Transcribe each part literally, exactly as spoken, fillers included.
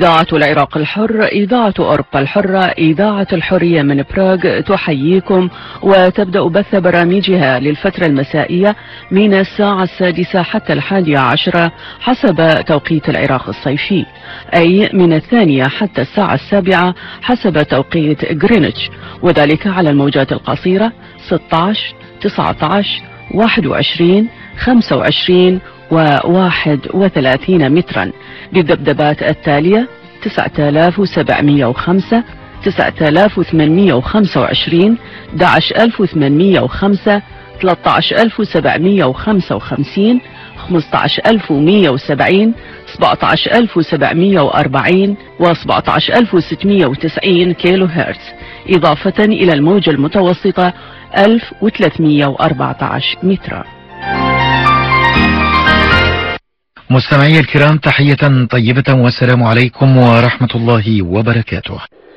إذاعة العراق الحر، إذاعة أوروبا الحرة، إذاعة الحرية من براغ تحييكم وتبدأ بث برامجها للفترة المسائية من الساعة السادسة حتى الحادية عشرة حسب توقيت العراق الصيفي، أي من الثانية حتى الساعة السابعة حسب توقيت غرينتش، وذلك على الموجات القصيرة ستة عشر تسعة عشر واحد وعشرين خمسة وعشرين وواحد وثلاثين مترا، بالذبذبات التالية تسعة آلاف وسبعمئة وخمسة، تسعة آلاف وثمانمئة وخمسة وعشرين، أحد عشر ألف وثمانمئة وخمسة، ثلاثة عشر ألف وسبعمئة وخمسة وخمسين، خمسة عشر ألف ومئة وسبعين، سبعة عشر ألف وسبعمئة وأربعين وسبعة عشر ألف وستمئة وتسعين كيلو هرتز، إضافة إلى الموجة المتوسطة ألف وثلاثمئة وأربعة عشر مترا. مستمعي الكرام، تحية طيبة والسلام عليكم ورحمة الله وبركاته.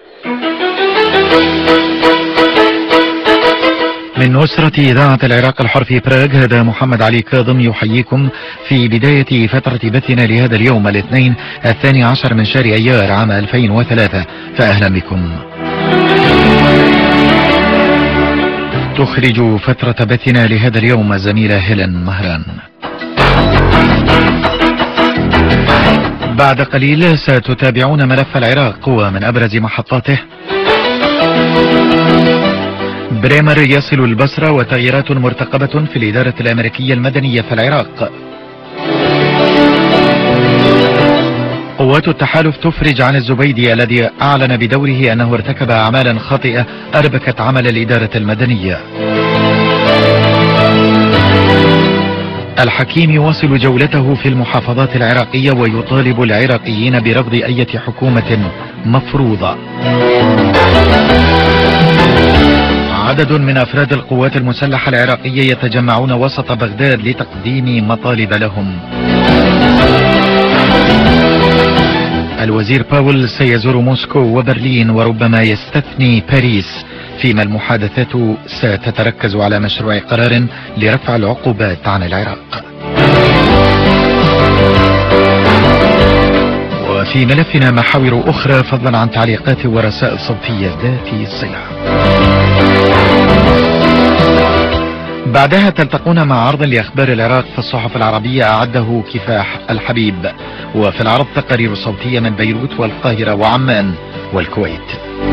من أسرة إذاعة العراق الحر في براغ، هذا محمد علي كاظم يحييكم في بداية فترة بثنا لهذا اليوم الاثنين الثاني عشر من شهر أيار عام ألفين وثلاثة، فأهلا بكم. تخرج فترة بثنا لهذا اليوم الزميلة هيلين مهران. بعد قليل ستتابعون ملف العراق ومن أبرز محطاته: بريمر يصل البصرة وتغييرات مرتقبة في الإدارة الأمريكية المدنية في العراق. قوات التحالف تفرج عن الزبيدي الذي أعلن بدوره أنه ارتكب أعمالا خاطئة أربكت عمل الإدارة المدنية. الحكيم يواصل جولته في المحافظات العراقية ويطالب العراقيين برفض أي حكومة مفروضة. عدد من أفراد القوات المسلحة العراقية يتجمعون وسط بغداد لتقديم مطالب لهم. الوزير باول سيزور موسكو وبرلين وربما يستثني باريس، فيما المحادثات ستتركز على مشروع قرار لرفع العقوبات عن العراق. وفي ملفنا محاور أخرى فضلا عن تعليقات ورسائل صوتية ذات الصلة. بعدها تلتقون مع عرض لأخبار العراق في الصحف العربية أعده كفاح الحبيب، وفي العرض تقارير صوتية من بيروت والقاهرة وعمان والكويت.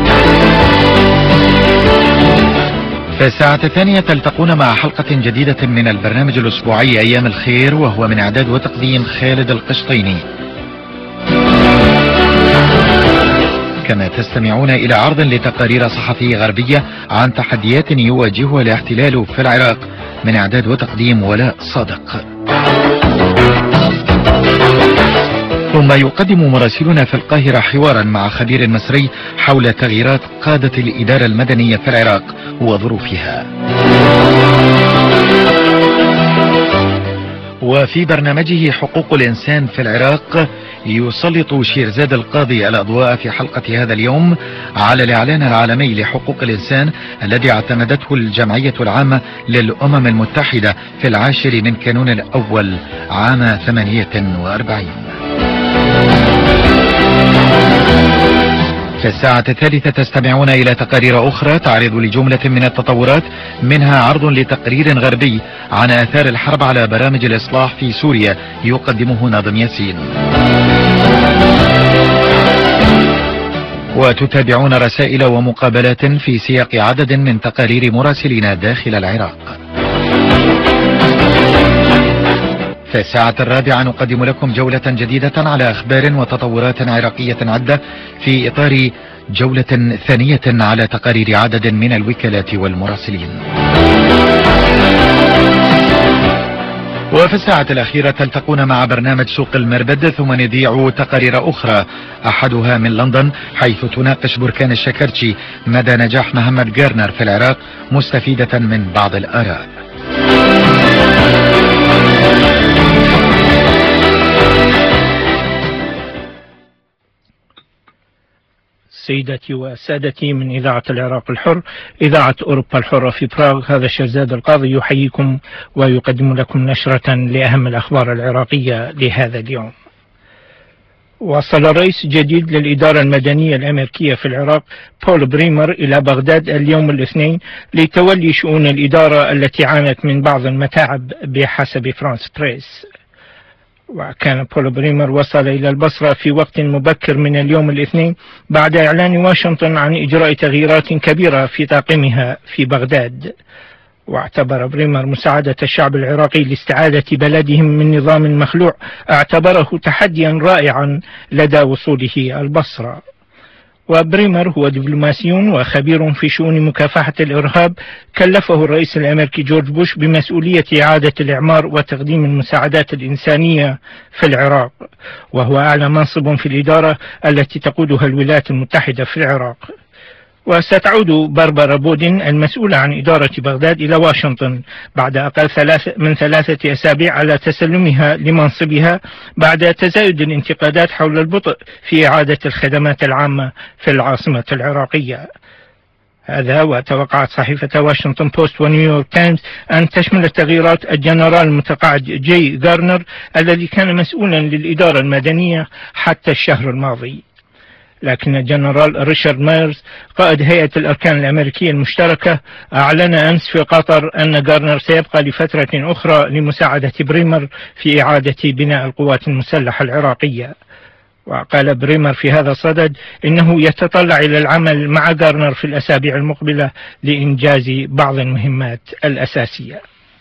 في الساعة الثانية تلتقون مع حلقة جديدة من البرنامج الأسبوعي أيام الخير، وهو من إعداد وتقديم خالد القشطيني. كما تستمعون إلى عرض لتقارير صحفية غربية عن تحديات يواجهها الاحتلال في العراق، من إعداد وتقديم ولاء صادق. ثم يقدم مراسلنا في القاهرة حوارا مع خبير مصري حول تغييرات قادة الإدارة المدنية في العراق وظروفها. وفي برنامجه حقوق الإنسان في العراق يسلط شيرزاد القاضي الأضواء في حلقة هذا اليوم على الإعلان العالمي لحقوق الإنسان الذي اعتمدته الجمعية العامة للأمم المتحدة في العاشر من كانون الأول عام ثمانية وأربعين. في الساعة الثالثة تستمعون إلى تقارير أخرى تعرض لجملة من التطورات، منها عرض لتقرير غربي عن آثار الحرب على برامج الإصلاح في سوريا يقدمه ناظم ياسين. وتتابعون رسائل ومقابلات في سياق عدد من تقارير مراسلين داخل العراق. في الساعة الرابعة نقدم لكم جولة جديدة على أخبار وتطورات عراقية عدة في إطار جولة ثانية على تقارير عدد من الوكالات والمراسلين. وفي الساعة الأخيرة تلتقون مع برنامج سوق المربد، ثم نذيع تقارير أخرى أحدها من لندن، حيث تناقش بركان الشكرتشي مدى نجاح محمد جارنر في العراق مستفيدة من بعض الآراء. سيداتي وسادتي من إذاعة العراق الحر، إذاعة أوروبا الحرة في براغ، هذا شيرزاد القاضي يحييكم ويقدم لكم نشرة لأهم الأخبار العراقية لهذا اليوم. وصل الرئيس الجديد للإدارة المدنية الأمريكية في العراق بول بريمر إلى بغداد اليوم الاثنين لتولي شؤون الإدارة التي عانت من بعض المتاعب بحسب فرانس بريس. وكان بول بريمر وصل إلى البصرة في وقت مبكر من اليوم الاثنين بعد إعلان واشنطن عن إجراء تغييرات كبيرة في طاقمها في بغداد. واعتبر بريمر مساعدة الشعب العراقي لاستعادة بلدهم من نظام مخلوع اعتبره تحديا رائعا لدى وصوله البصرة. وبريمر هو دبلوماسي وخبير في شؤون مكافحة الإرهاب كلفه الرئيس الأمريكي جورج بوش بمسؤولية إعادة الإعمار وتقديم المساعدات الإنسانية في العراق، وهو أعلى منصب في الإدارة التي تقودها الولايات المتحدة في العراق. وستعود باربرا بودن المسؤولة عن إدارة بغداد إلى واشنطن بعد أقل ثلاث من ثلاثة أسابيع على تسلمها لمنصبها بعد تزايد الانتقادات حول البطء في إعادة الخدمات العامة في العاصمة العراقية. هذا وتوقعت صحيفة واشنطن بوست ونيويورك تايمز أن تشمل التغييرات الجنرال المتقاعد جاي غارنر الذي كان مسؤولا للإدارة المدنية حتى الشهر الماضي. لكن الجنرال ريشارد مايرز قائد هيئة الأركان الأمريكية المشتركة أعلن أمس في قطر أن غارنر سيبقى لفترة أخرى لمساعدة بريمر في إعادة بناء القوات المسلحة العراقية. وقال بريمر في هذا الصدد إنه يتطلع إلى العمل مع غارنر في الأسابيع المقبلة لإنجاز بعض المهمات الأساسية.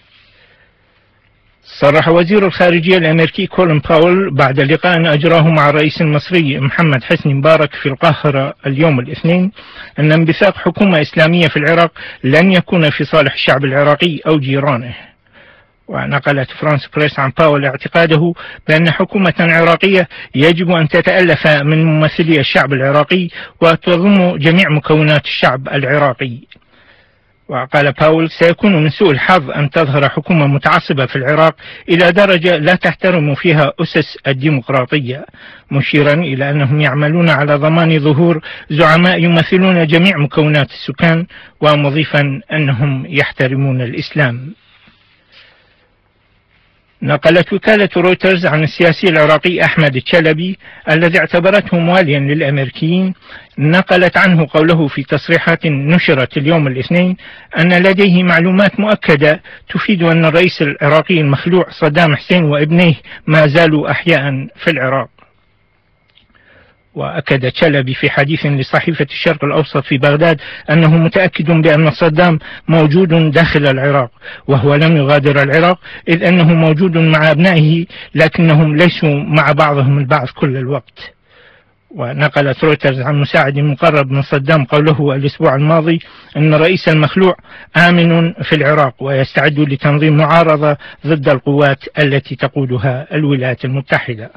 صرح وزير الخارجية الأمريكي كولين باول بعد لقاء أجراه مع الرئيس المصري محمد حسني مبارك في القاهرة اليوم الاثنين أن انبثاق حكومة إسلامية في العراق لن يكون في صالح الشعب العراقي أو جيرانه. ونقلت فرانس بريس عن باول اعتقاده بأن حكومة عراقية يجب أن تتألف من ممثلي الشعب العراقي وتضم جميع مكونات الشعب العراقي. وقال باول سيكون من سوء الحظ أن تظهر حكومة متعصبة في العراق إلى درجة لا تحترم فيها أسس الديمقراطية، مشيرا إلى أنهم يعملون على ضمان ظهور زعماء يمثلون جميع مكونات السكان، ومضيفا أنهم يحترمون الإسلام. نقلت وكالة رويترز عن السياسي العراقي أحمد الشلبي الذي اعتبرته مواليا للأمريكيين، نقلت عنه قوله في تصريحات نشرت اليوم الاثنين أن لديه معلومات مؤكدة تفيد أن الرئيس العراقي المخلوع صدام حسين وابنيه ما زالوا أحياء في العراق. وأكد شلبي في حديث لصحيفة الشرق الأوسط في بغداد أنه متأكد بأن صدام موجود داخل العراق، وهو لم يغادر العراق إذ أنه موجود مع أبنائه لكنهم ليسوا مع بعضهم البعض كل الوقت. ونقلت رويترز عن مساعد مقرب من صدام قوله الأسبوع الماضي أن الرئيس المخلوع آمن في العراق ويستعد لتنظيم معارضة ضد القوات التي تقودها الولايات المتحدة.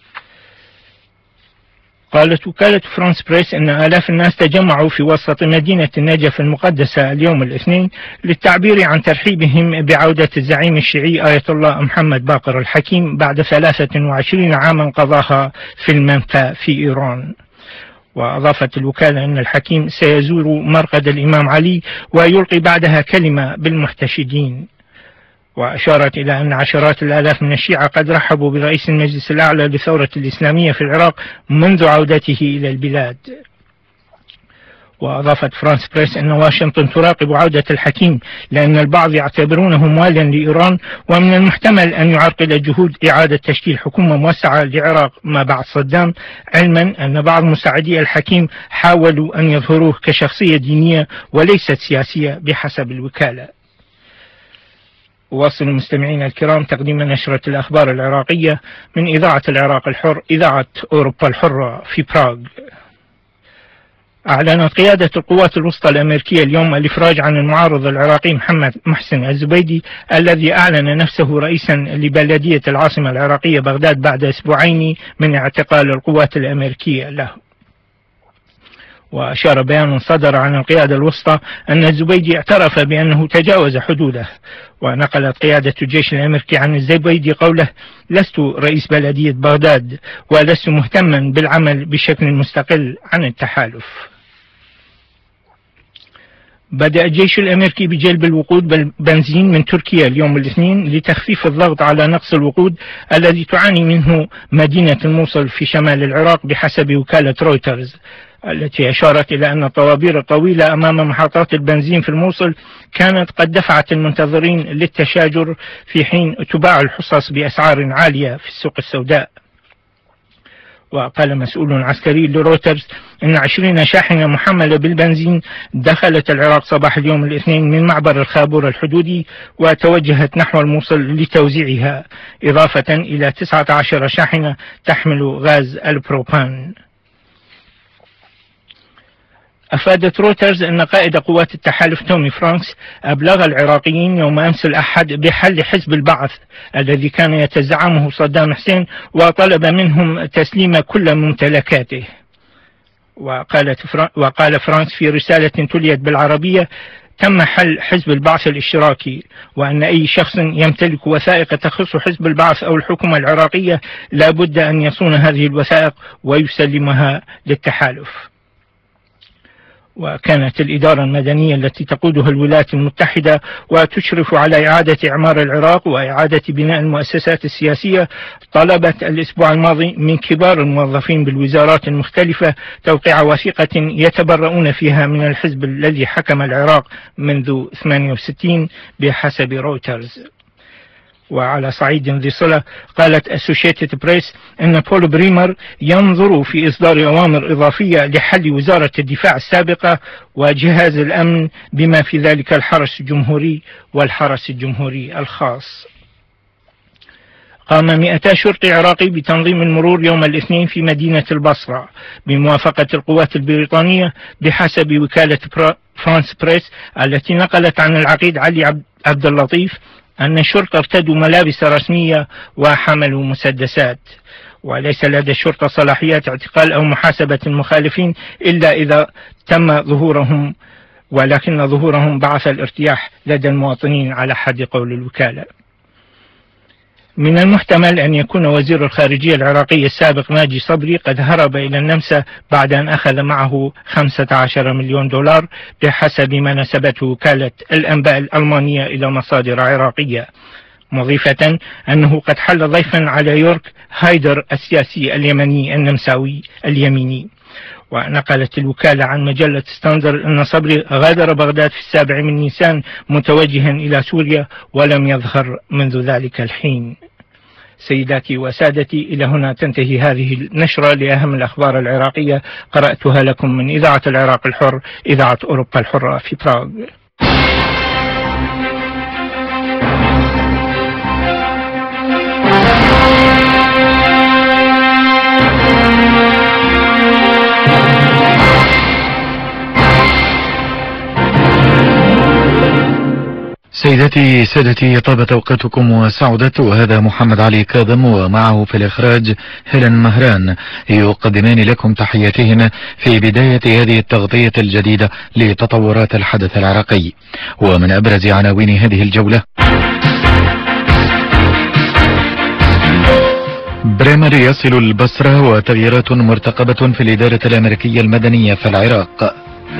قالت وكالة فرانس بريس أن آلاف الناس تجمعوا في وسط مدينة النجف المقدسة اليوم الاثنين للتعبير عن ترحيبهم بعودة الزعيم الشيعي آية الله محمد باقر الحكيم بعد ثلاثة وعشرين عاما قضاها في المنفى في إيران. وأضافت الوكالة أن الحكيم سيزور مرقد الإمام علي ويلقي بعدها كلمة بالمحتشدين. وأشارت إلى أن عشرات الآلاف من الشيعة قد رحبوا برئيس المجلس الأعلى للثورة الإسلامية في العراق منذ عودته إلى البلاد. وأضافت فرانس بريس أن واشنطن تراقب عودة الحكيم لأن البعض يعتبرونه مواليا لإيران، ومن المحتمل أن يعرقل جهود إعادة تشكيل حكومة موسعة للعراق ما بعد صدام، علما أن بعض مساعدي الحكيم حاولوا أن يظهروه كشخصية دينية وليست سياسية بحسب الوكالة. واصل المستمعين الكرام تقديم نشرة الأخبار العراقية من إذاعة العراق الحر، إذاعة أوروبا الحرة في براغ. أعلنت قيادة القوات الوسطى الأمريكية اليوم الإفراج عن المعارض العراقي محمد محسن الزبيدي الذي أعلن نفسه رئيسا لبلدية العاصمة العراقية بغداد بعد أسبوعين من اعتقال القوات الأمريكية له. وأشار بيان صدر عن القيادة الوسطى أن الزبيدي اعترف بأنه تجاوز حدوده. ونقلت قيادة الجيش الأمريكي عن الزبيدي قوله: لست رئيس بلدية بغداد ولست مهتما بالعمل بشكل مستقل عن التحالف. بدأ الجيش الأمريكي بجلب الوقود بنزين من تركيا اليوم الاثنين لتخفيف الضغط على نقص الوقود الذي تعاني منه مدينة الموصل في شمال العراق بحسب وكالة رويترز، التي أشارت إلى أن الطوابير الطويلة أمام محطات البنزين في الموصل كانت قد دفعت المنتظرين للتشاجر في حين تباع الحصص بأسعار عالية في السوق السوداء. وقال مسؤول عسكري لرويترز أن عشرين شاحنة محملة بالبنزين دخلت العراق صباح اليوم الاثنين من معبر الخابور الحدودي وتوجهت نحو الموصل لتوزيعها، إضافة إلى تسعة عشر شاحنة تحمل غاز البروبان. أفادت رويترز أن قائد قوات التحالف تومي فرانكس أبلغ العراقيين يوم أمس الأحد بحل حزب البعث الذي كان يتزعمه صدام حسين، وطلب منهم تسليم كل ممتلكاته. وقالت فران وقال فرانكس في رسالة تليت بالعربية: تم حل حزب البعث الاشتراكي، وأن أي شخص يمتلك وثائق تخص حزب البعث أو الحكومة العراقية لا بد أن يصون هذه الوثائق ويسلمها للتحالف. وكانت الإدارة المدنية التي تقودها الولايات المتحدة وتشرف على إعادة إعمار العراق وإعادة بناء المؤسسات السياسية طلبت الأسبوع الماضي من كبار الموظفين بالوزارات المختلفة توقيع وثيقة يتبرؤون فيها من الحزب الذي حكم العراق منذ ثمانية وستين بحسب رويترز. وعلى صعيد ذي صلة، قالت أسوشيتد بريس أن بول بريمر ينظر في إصدار أوامر إضافية لحل وزارة الدفاع السابقة وجهاز الأمن بما في ذلك الحرس الجمهوري والحرس الجمهوري الخاص. قام مئتا شرطي عراقي بتنظيم المرور يوم الاثنين في مدينة البصرة بموافقة القوات البريطانية بحسب وكالة فرانس بريس التي نقلت عن العقيد علي عبد اللطيف أن الشرطة ارتدوا ملابس رسمية وحملوا مسدسات، وليس لدى الشرطة صلاحيات اعتقال أو محاسبة المخالفين إلا إذا تم ظهورهم، ولكن ظهورهم بعث الارتياح لدى المواطنين على حد قول الوكالة. من المحتمل أن يكون وزير الخارجية العراقي السابق ناجي صبري قد هرب إلى النمسا بعد أن أخذ معه خمسة عشر مليون دولار بحسب ما نسبته وكالة الأنباء الألمانية إلى مصادر عراقية، مضيفة أنه قد حل ضيفا على يورك هايدر السياسي اليمني النمساوي اليميني. ونقلت الوكالة عن مجلة ستاندر أن صبري غادر بغداد في السابع من نيسان متوجها إلى سوريا ولم يظهر منذ ذلك الحين. سيداتي وسادتي، إلى هنا تنتهي هذه النشرة لأهم الأخبار العراقية، قرأتها لكم من إذاعة العراق الحر، إذاعة أوروبا الحرة في براغ. سيداتي سادتي، طابت أوقاتكم وسعدت، وهذا محمد علي كاظم ومعه في الإخراج هيلين مهران يقدمان لكم تحياتهم في بداية هذه التغطية الجديدة لتطورات الحدث العراقي. ومن أبرز عناوين هذه الجولة: بريمر يصل البصرة وتغييرات مرتقبة في الإدارة الأمريكية المدنية في العراق.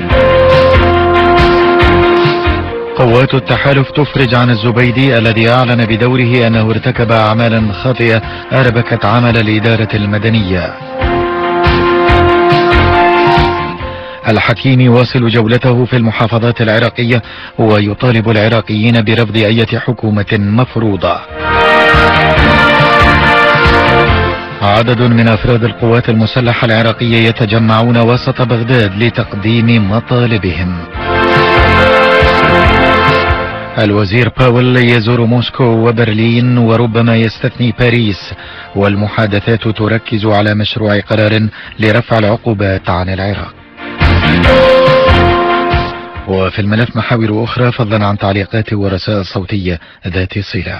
قوات التحالف تفرج عن الزبيدي الذي أعلن بدوره أنه ارتكب أعمالا خاطئة أربكت عمل الإدارة المدنية. الحكيم يواصل جولته في المحافظات العراقية ويطالب العراقيين برفض أي حكومة مفروضة. عدد من أفراد القوات المسلحة العراقية يتجمعون وسط بغداد لتقديم مطالبهم. الوزير باول يزور موسكو وبرلين وربما يستثني باريس، والمحادثات تركز على مشروع قرار لرفع العقوبات عن العراق. وفي الملف محاور أخرى فضلا عن تعليقات ورسائل صوتية ذات صلة.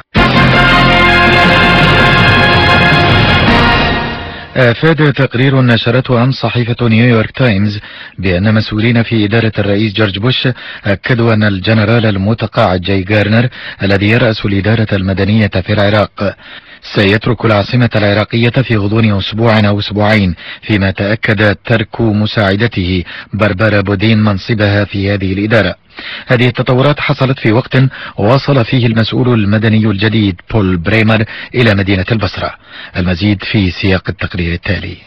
أفاد تقرير نشرته أمس صحيفة نيويورك تايمز بأن مسؤولين في إدارة الرئيس جورج بوش أكدوا أن الجنرال المتقاعد جاي غارنر الذي يرأس الإدارة المدنية في العراق سيترك العاصمة العراقية في غضون أسبوع أو أسبوعين، فيما تأكد ترك مساعدته بربرا بودين منصبها في هذه الإدارة. هذه التطورات حصلت في وقت وصل فيه المسؤول المدني الجديد بول بريمر إلى مدينة البصرة. المزيد في سياق التقرير التالي.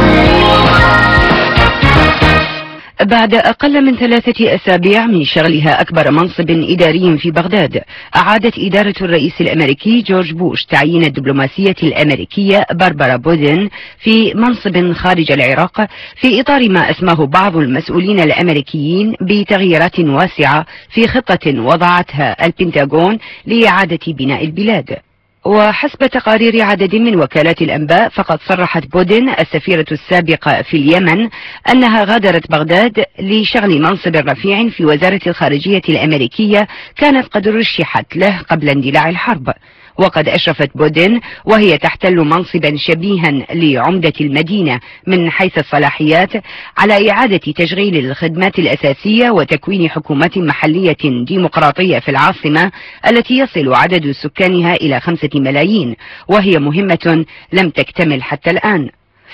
بعد أقل من ثلاثة أسابيع من شغلها أكبر منصب إداري في بغداد، أعادت إدارة الرئيس الأمريكي جورج بوش تعيين الدبلوماسية الأمريكية بربرا بودين في منصب خارج العراق، في إطار ما أسماه بعض المسؤولين الأمريكيين بتغييرات واسعة في خطة وضعتها البنتاغون لإعادة بناء البلاد. وحسب تقارير عدد من وكالات الأنباء، فقد صرحت بودين السفيرة السابقة في اليمن أنها غادرت بغداد لشغل منصب رفيع في وزارة الخارجية الأمريكية كانت قد رشحت له قبل اندلاع الحرب. وقد أشرفت بودين وهي تحتل منصبا شبيها لعمدة المدينة من حيث الصلاحيات على إعادة تشغيل الخدمات الأساسية وتكوين حكومة محلية ديمقراطية في العاصمة التي يصل عدد سكانها إلى خمسة ملايين، وهي مهمة لم تكتمل حتى الآن.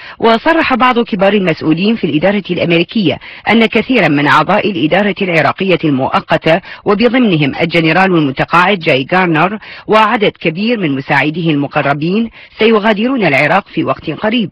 وصرح بعض كبار المسؤولين في الإدارة الأمريكية أن كثيرا من أعضاء الإدارة العراقية المؤقتة وبضمنهم الجنرال المتقاعد جاي غارنر وعدد كبير من مساعديه المقربين سيغادرون العراق في وقت قريب.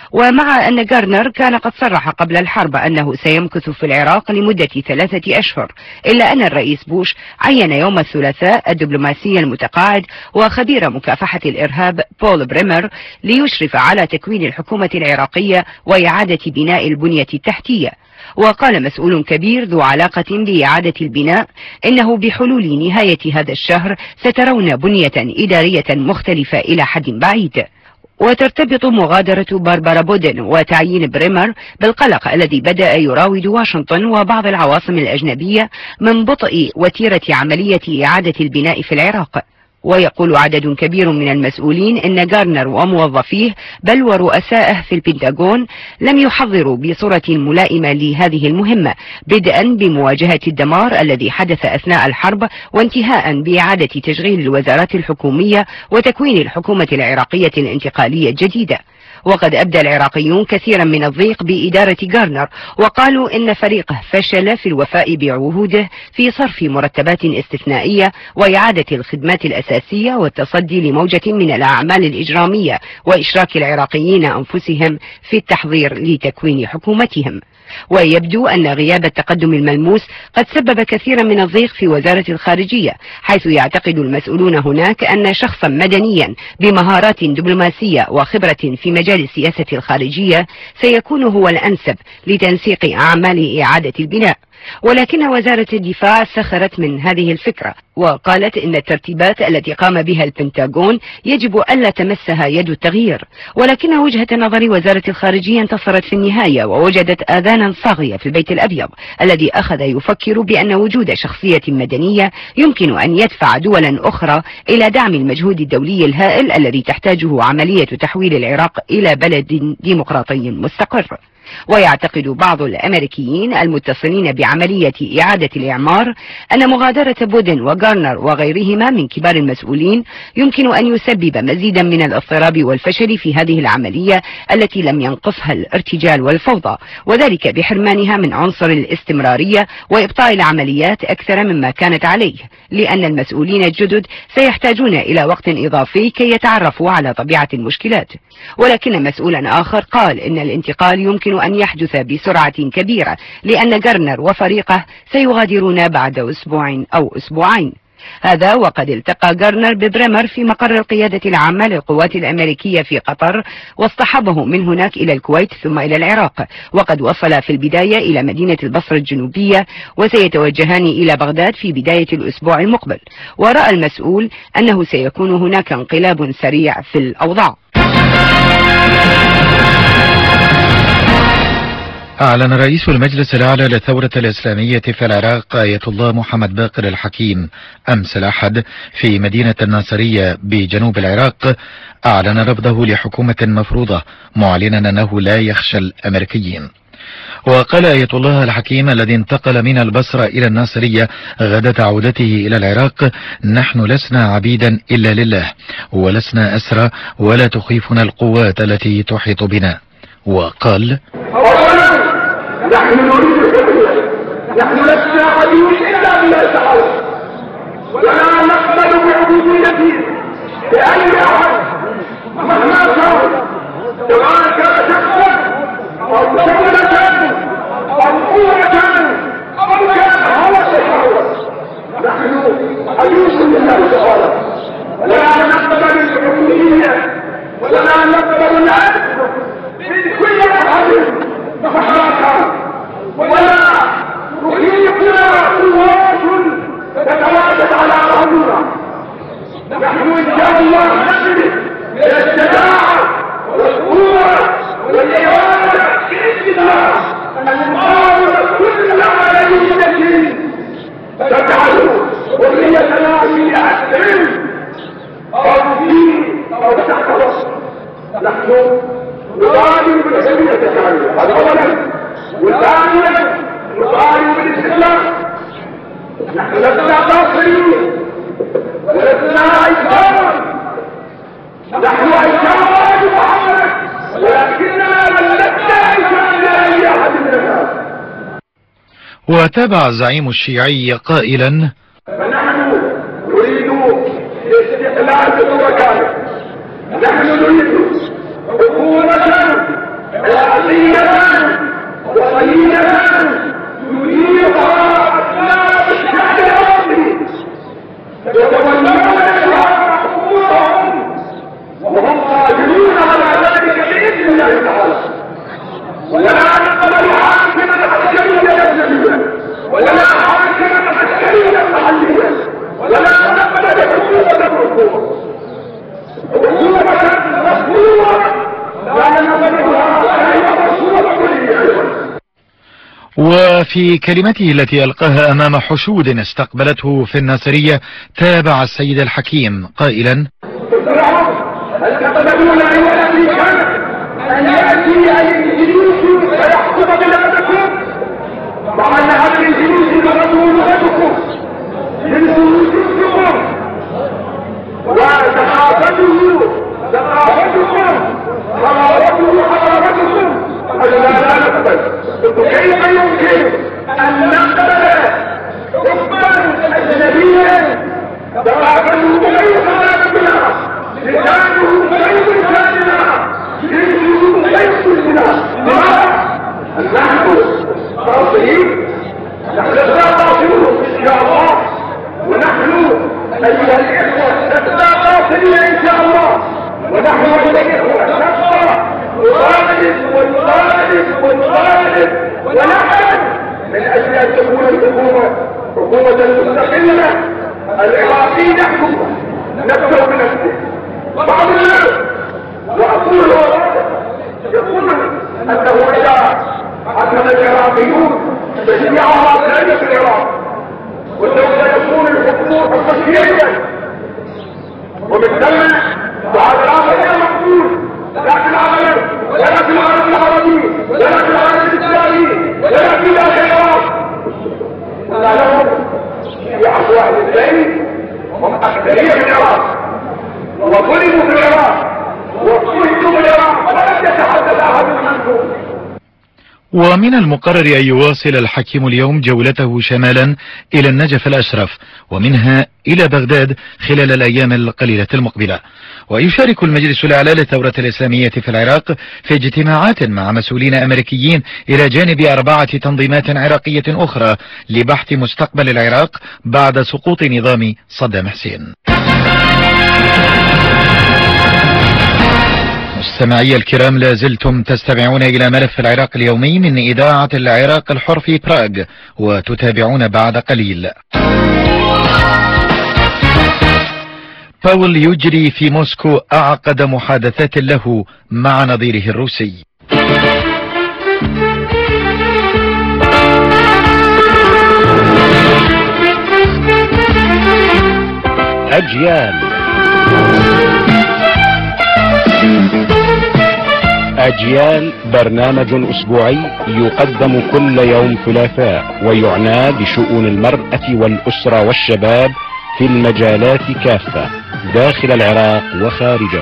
ومع أن غارنر كان قد صرح قبل الحرب أنه سيمكث في العراق لمدة ثلاثة أشهر، إلا أن الرئيس بوش عين يوم الثلاثاء الدبلوماسي المتقاعد وخبير مكافحة الإرهاب بول بريمر ليشرف على تكوين الحكومة العراقية وإعادة بناء البنية التحتية. وقال مسؤول كبير ذو علاقة بإعادة البناء إنه بحلول نهاية هذا الشهر سترون بنية إدارية مختلفة إلى حد بعيد. وترتبط مغادرة بربرا بودين وتعيين بريمر بالقلق الذي بدأ يراود واشنطن وبعض العواصم الأجنبية من بطء وتيرة عملية إعادة البناء في العراق. ويقول عدد كبير من المسؤولين إن غارنر وموظفيه بل ورؤسائه في البنتاغون لم يحضروا بصورة ملائمة لهذه المهمة، بدءا بمواجهة الدمار الذي حدث أثناء الحرب وانتهاء بإعادة تشغيل الوزارات الحكومية وتكوين الحكومة العراقية الانتقالية الجديدة. وقد أبدى العراقيون كثيرا من الضيق بإدارة غارنر، وقالوا إن فريقه فشل في الوفاء بعهوده في صرف مرتبات استثنائية وإعادة الخدمات الأساسية والتصدي لموجة من الأعمال الإجرامية وإشراك العراقيين أنفسهم في التحضير لتكوين حكومتهم. ويبدو أن غياب التقدم الملموس قد سبب كثيرا من الضيق في وزارة الخارجية، حيث يعتقد المسؤولون هناك أن شخصا مدنيا بمهارات دبلوماسية وخبرة في مجال السياسة الخارجية سيكون هو الأنسب لتنسيق أعمال إعادة البناء. ولكن وزارة الدفاع سخرت من هذه الفكرة وقالت إن الترتيبات التي قام بها البنتاغون يجب ألا تمسها يد التغيير. ولكن وجهة نظر وزارة الخارجية انتصرت في النهاية، ووجدت آذانا صاغية في البيت الأبيض الذي أخذ يفكر بأن وجود شخصية مدنية يمكن أن يدفع دولا أخرى إلى دعم المجهود الدولي الهائل الذي تحتاجه عملية تحويل العراق إلى بلد ديمقراطي مستقر. ويعتقد بعض الأمريكيين المتصلين بعملية إعادة الإعمار أن مغادرة بودين وغارنر وغيرهما من كبار المسؤولين يمكن أن يسبب مزيدا من الاضطراب والفشل في هذه العملية التي لم ينقصها الارتجال والفوضى، وذلك بحرمانها من عنصر الاستمرارية وإبطاء العمليات أكثر مما كانت عليه، لأن المسؤولين الجدد سيحتاجون إلى وقت إضافي كي يتعرفوا على طبيعة المشكلات. ولكن مسؤولا آخر قال إن الانتقال يمكن أن يحدث بسرعة كبيرة، لأن غارنر وفريقه سيغادرون بعد أسبوع أو أسبوعين. هذا وقد التقى غارنر ببريمر في مقر القيادة العامة للقوات الأمريكية في قطر، واصطحبه من هناك إلى الكويت ثم إلى العراق. وقد وصل في البداية إلى مدينة البصرة الجنوبية، وسيتوجهان إلى بغداد في بداية الأسبوع المقبل. ورأى المسؤول أنه سيكون هناك انقلاب سريع في الأوضاع. أعلن رئيس المجلس الأعلى للثورة الإسلامية في العراق آية الله محمد باقر الحكيم أمس الأحد في مدينة الناصرية بجنوب العراق، أعلن رفضه لحكومة مفروضة، معلنا أنه لا يخشى الأمريكيين. وقال آية الله الحكيم الذي انتقل من البصرة إلى الناصرية غداة عودته إلى العراق: نحن لسنا عبيدا إلا لله، ولسنا أسرى، ولا تخيفنا القوات التي تحيط بنا. وقال: أولا نحن نريد الحرية، نحن لسنا عبيد إلا لله تعالى، ولا نقبل بعبوديته لأي أحد مهما كان، سواء كان شخصا أو دولة أو قوة أو كان هوى الشهوة. نحن عبيد لله تعالى، ولا نقبل العبودية ولا نقبل العبد من كل أحد مهما كان، ولا نخيفنا قوات تتواجد على أرضنا. نحن إن شاء الله نجد الشجاعة والقوة والإرادة بإذن الله أن نقاوم كل عملية تجعل حريتنا في أسر أو دين أو تحت. نحن نطالب بالحرية الشرعية، هذا أولا، وثانيا نطالب بالاستسلام. نحن لسنا قاصرين ولسنا عيسار، نحن عيسار محمد، ولكننا من لسنا عيسار لأي أحد من الناس. وتابع الزعيم الشيعي قائلا: فنحن نريد الاستقلال بطرقنا، نحن نريد حكومة عقلية وصينة يديرها أبناء الشعب الأرضي، يتولون حقوقهم وهم قادرون على ذلك بإذن الله تعالى. ولا نقبل حاكما عسكريا أجنبيا، ولا حاكما عسكريا محليا، ولا نقبل بحكومة الحكومة. حكومة مفهومة لا نقبلها ولا مفهومة كلية. وفي كلمته التي ألقاها أمام حشود استقبلته في الناصرية تابع السيد الحكيم قائلا: هل تقبلون أيها الأمريكان أن يأتي الإنجليز ويحكم بلادكم، مع أن الإنجليز مرضوا لغتكم من سلوككم وثقافته ثقافتكم حضارته حضارتكم؟ هذا لا نقبل. كيف يمكن أن نقبل حكما أجنبيا ثقافته غير ثقافتنا، لسانه غير لساننا، جنسه غير جنسنا؟ لماذا؟ نحن قاصرين، نحن لسنا قاصرون إن شاء الله، ونحن أيها الإخوة لسنا قاصرين إن شاء الله، ونحن أيها الإخوة نبقى نطالب ونطالب ونطالب ونحن من أجل أن تكون الحكومة حكومة مستقلة. العراقي يحكم نفسه بنفسه. بعض الناس وأقول يقول أنه إذا حكم العراقيون فهي عراقية في العراق، وسوف يكون الحكم حكوميا، ومن ثم وهذا الأمر غير مقبول، لكن عملا ولا في العالم العربي ولا في العالم الإسلامي ولا في الآخرة. لا لهم في أفواه الدين، هم أكثرية في العراق، وظلموا في العراق وقتلوا في العراق، ولم يتحدث أحد عنهم. ومن المقرر أن يواصل الحكيم اليوم جولته شمالا إلى النجف الأشرف، ومنها إلى بغداد خلال الأيام القليلة المقبلة. ويشارك المجلس الأعلى للثورة الإسلامية في العراق في اجتماعات مع مسؤولين أمريكيين إلى جانب أربعة تنظيمات عراقية أخرى لبحث مستقبل العراق بعد سقوط نظام صدام حسين. مستمعي الكرام، لا زلتم تستمعون إلى ملف العراق اليومي من إذاعة العراق الحر في براغ، وتتابعون بعد قليل. باول يجري في موسكو أعقد محادثات له مع نظيره الروسي. أجيال أجيال برنامج أسبوعي يقدم كل يوم ثلاثاء ويعنى بشؤون المرأة والأسرة والشباب في المجالات كافة داخل العراق وخارجه.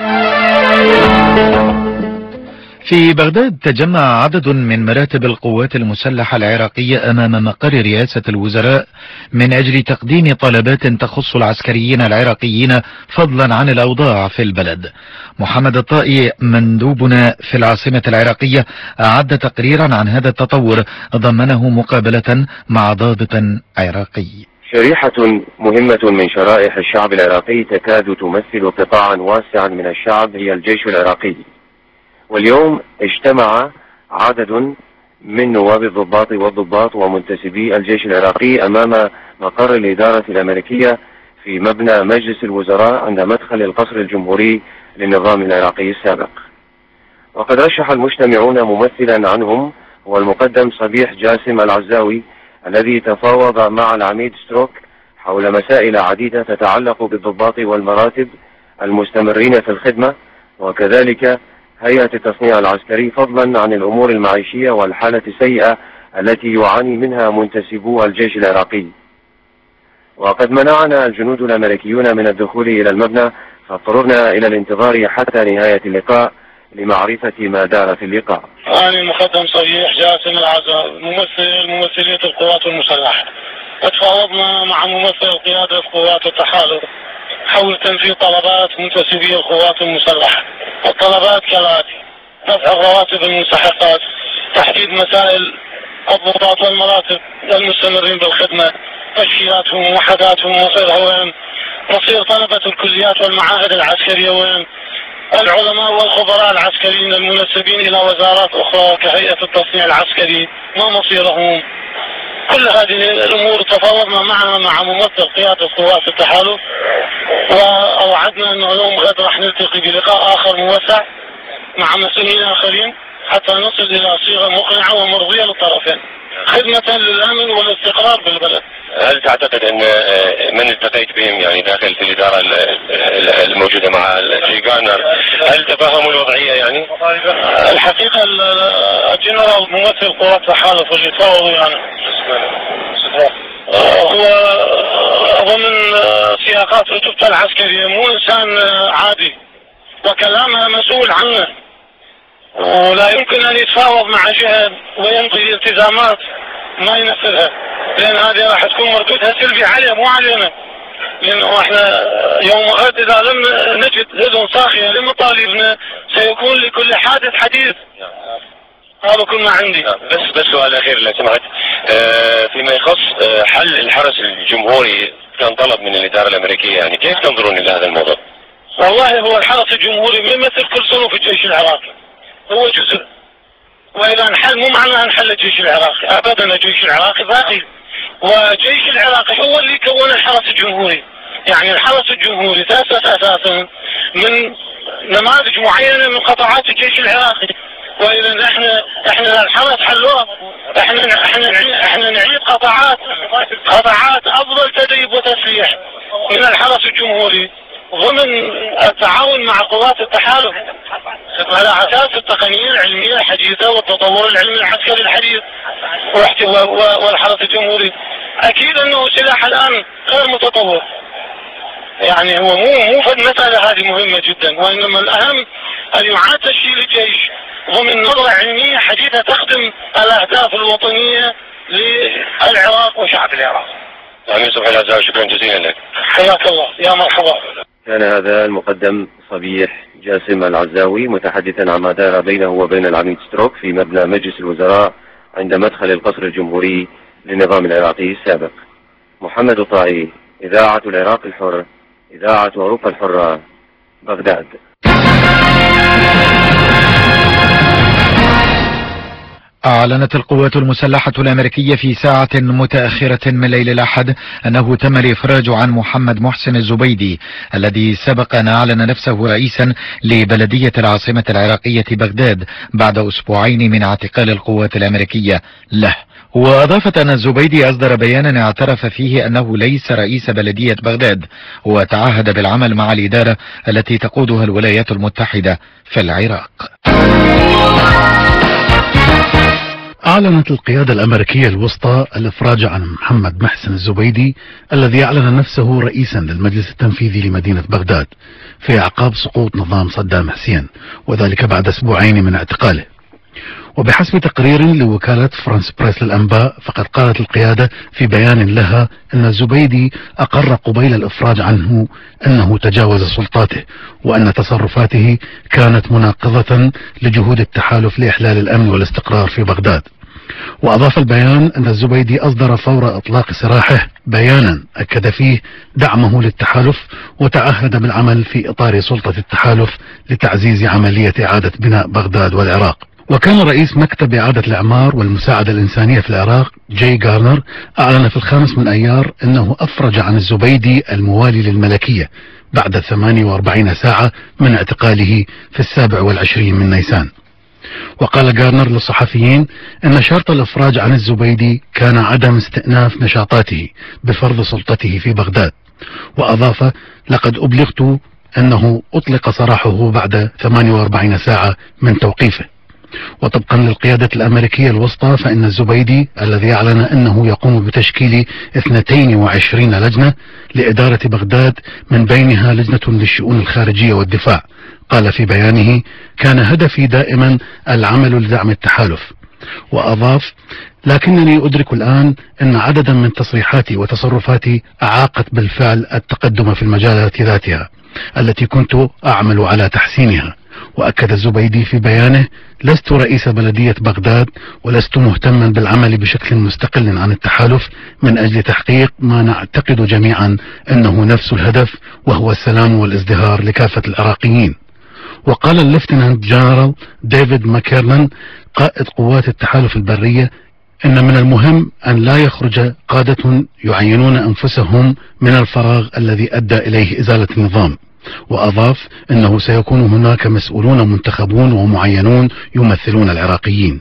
في بغداد تجمع عدد من مراتب القوات المسلحة العراقية أمام مقر رئاسة الوزراء من أجل تقديم طلبات تخص العسكريين العراقيين فضلا عن الأوضاع في البلد. محمد الطائي مندوبنا في العاصمة العراقية أعد تقريرا عن هذا التطور ضمنه مقابلة مع ضابط عراقي. شريحة مهمة من شرائح الشعب العراقي تكاد تمثل قطاعا واسعا من الشعب هي الجيش العراقي. واليوم اجتمع عدد من نواب الضباط والضباط ومنتسبي الجيش العراقي أمام مقر الإدارة الأمريكية في مبنى مجلس الوزراء عند مدخل القصر الجمهوري للنظام العراقي السابق. وقد رشح المجتمعون ممثلا عنهم هو المقدم صبيح جاسم العزاوي الذي تفاوض مع العميد ستروك حول مسائل عديدة تتعلق بالضباط والمراتب المستمرين في الخدمة، وكذلك هيئة التصنيع العسكري، فضلا عن الأمور المعيشية والحالة السيئة التي يعاني منها منتسبو الجيش العراقي. وقد منعنا الجنود الأمريكيون من الدخول إلى المبنى، فاضطررنا إلى الانتظار حتى نهاية اللقاء لمعرفة ما دار في اللقاء. أنا المقدم صبيح جاسم العزاوي ممثل ممثلية القوات المسلحة. تفاوضنا مع ممثل قيادة قوات التحالف حول تنفيذ طلبات منتسبي القوات المسلحة. الطلبات كالآتي: رفع الرواتب المستحقات، تحديد مسائل الضباط والمراتب المستمرين بالخدمة، تشكيلاتهم ووحداتهم مصيرها وين، مصير طلبة الكليات والمعاهد العسكرية وين، العلماء والخبراء العسكريين المنسبين إلى وزارات أخرى كهيئة التصنيع العسكري ما مصيرهم. كل هذه الأمور تفاوضنا معها مع ممثل قيادة قوات التحالف، وأوعدنا أنه اليوم غد راح نلتقي بلقاء آخر موسع مع مسؤولين آخرين حتى نصل إلى صيغة مقنعة ومرضية للطرفين خدمة للأمن والاستقرار بالبلد. هل تعتقد أن من التقيت بهم يعني داخل في الإدارة الموجودة مع الشي جارنر هل تفهموا الوضعية؟ يعني الحقيقة الجنرال ممثل قوات التحالف اللي تفاوضوا يعني هو ضمن سياقات رتبته العسكرية، مو إنسان عادي وكلامها مسؤول عنه، ولا يمكن أن يتفاوض مع جهة ويمضي التزامات ما ينفذها، لأن هذه راح تكون مردودها سلبي عليه مو علينا. لأنه احنا يوم غد إذا لم نجد أذن صاخية لمطالبنا سيكون لكل حادث حديث. هذا كل ما عندي. بس بس سؤال أخير لو سمحت، اه فيما يخص اه حل الحرس الجمهوري كان طلب من الإدارة الأمريكية، يعني كيف تنظرون إلى هذا الموضوع؟ والله هو الحرس الجمهوري بيمثل كل صنوف الجيش العراقي، هو جزء، وإذا انحل مو معناه انحل الجيش العراقي أبدا. الجيش العراقي باقي، والجيش العراقي هو اللي كون الحرس الجمهوري. يعني الحرس الجمهوري تأسس أساسا من نماذج معينة من قطاعات الجيش العراقي، وإذا احنا احنا الحرس حلوه، احنا احنا احنا نعيد قطاعات قطاعات أفضل تدريب وتسليح من الحرس الجمهوري ضمن التعاون مع قوات التحالف على أساس التقنية العلمية الحديثة والتطور العلمي العسكري الحديث. والحرس الجمهوري أكيد أنه سلاح الآن غير متطور، يعني هو مو مو في المسألة هذه مهمة جدا، وإنما الأهم أن يعاد تشكيل الجيش ضمن نظرة علمية حديثة تخدم الأهداف الوطنية للعراق وشعب العراق. أمين صبحي العزاوي، شكرا جزيلا لك. حياك الله، يا مرحبا. كان هذا المقدم صبيح جاسم العزاوي متحدثا عما دار بينه وبين العميد ستروك في مبنى مجلس الوزراء عند مدخل القصر الجمهوري للنظام العراقي السابق. محمد الطائي، إذاعة العراق الحر، إذاعة أوروبا الحرة، بغداد. أعلنت القوات المسلحة الأمريكية في ساعة متأخرة من ليل الأحد أنه تم الإفراج عن محمد محسن الزبيدي الذي سبق أن أعلن نفسه رئيسا لبلدية العاصمة العراقية بغداد بعد أسبوعين من اعتقال القوات الأمريكية له. وأضافت أن الزبيدي أصدر بيانا اعترف فيه أنه ليس رئيس بلدية بغداد، وتعهد بالعمل مع الإدارة التي تقودها الولايات المتحدة في العراق. أعلنت القيادة الأمريكية الوسطى الإفراج عن محمد محسن الزبيدي الذي أعلن نفسه رئيسا للمجلس التنفيذي لمدينة بغداد في أعقاب سقوط نظام صدام حسين، وذلك بعد أسبوعين من اعتقاله. وبحسب تقرير لوكالة فرانس بريس للأنباء، فقد قالت القيادة في بيان لها أن الزبيدي أقر قبيل الإفراج عنه أنه تجاوز سلطاته، وأن تصرفاته كانت مناقضة لجهود التحالف لإحلال الأمن والاستقرار في بغداد. وأضاف البيان أن الزبيدي أصدر فور إطلاق سراحه بيانا أكد فيه دعمه للتحالف، وتعهد بالعمل في إطار سلطة التحالف لتعزيز عملية إعادة بناء بغداد والعراق. وكان رئيس مكتب إعادة الإعمار والمساعدة الإنسانية في العراق جاي غارنر أعلن في الخامس من أيار أنه أفرج عن الزبيدي الموالي للملكية بعد ثمانية وأربعين ساعة من اعتقاله في السابع والعشرين من نيسان. وقال غارنر للصحفيين أن شرط الإفراج عن الزبيدي كان عدم استئناف نشاطاته بفرض سلطته في بغداد. وأضاف: لقد أبلغت أنه أطلق سراحه بعد ثمانية وأربعين ساعة من توقيفه. وطبقا للقيادة الأمريكية الوسطى، فإن الزبيدي الذي أعلن أنه يقوم بتشكيل اثنتين وعشرين لجنة لإدارة بغداد من بينها لجنة للشؤون الخارجية والدفاع، قال في بيانه: كان هدفي دائما العمل لدعم التحالف. وأضاف: لكنني أدرك الآن أن عددا من تصريحاتي وتصرفاتي أعاقت بالفعل التقدم في المجالات ذاتها التي كنت أعمل على تحسينها. وأكد الزبيدي في بيانه: لست رئيس بلدية بغداد، ولست مهتما بالعمل بشكل مستقل عن التحالف من أجل تحقيق ما نعتقد جميعا أنه نفس الهدف، وهو السلام والازدهار لكافة العراقيين. وقال الليفتنانت جنرال ديفيد ماكيرنان قائد قوات التحالف البرية إن من المهم أن لا يخرج قادة يعينون أنفسهم من الفراغ الذي أدى إليه إزالة النظام. وأضاف أنه سيكون هناك مسؤولون منتخبون ومعينون يمثلون العراقيين.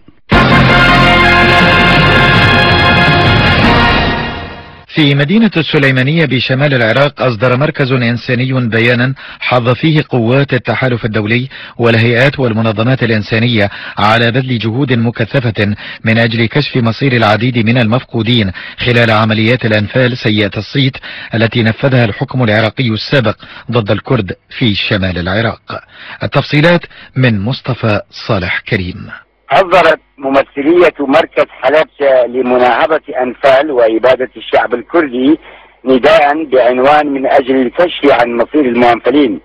في مدينة السليمانية بشمال العراق أصدر مركز إنساني بيانا حض فيه قوات التحالف الدولي والهيئات والمنظمات الإنسانية على بذل جهود مكثفة من أجل كشف مصير العديد من المفقودين خلال عمليات الأنفال سيئة الصيت التي نفذها الحكم العراقي السابق ضد الكرد في شمال العراق. التفصيلات من مصطفى صالح كريم. أصدرت ممثلية مركز حلبجة لمناهضة أنفال وإبادة الشعب الكردي نداء بعنوان من أجل الكشف عن مصير المنفلين،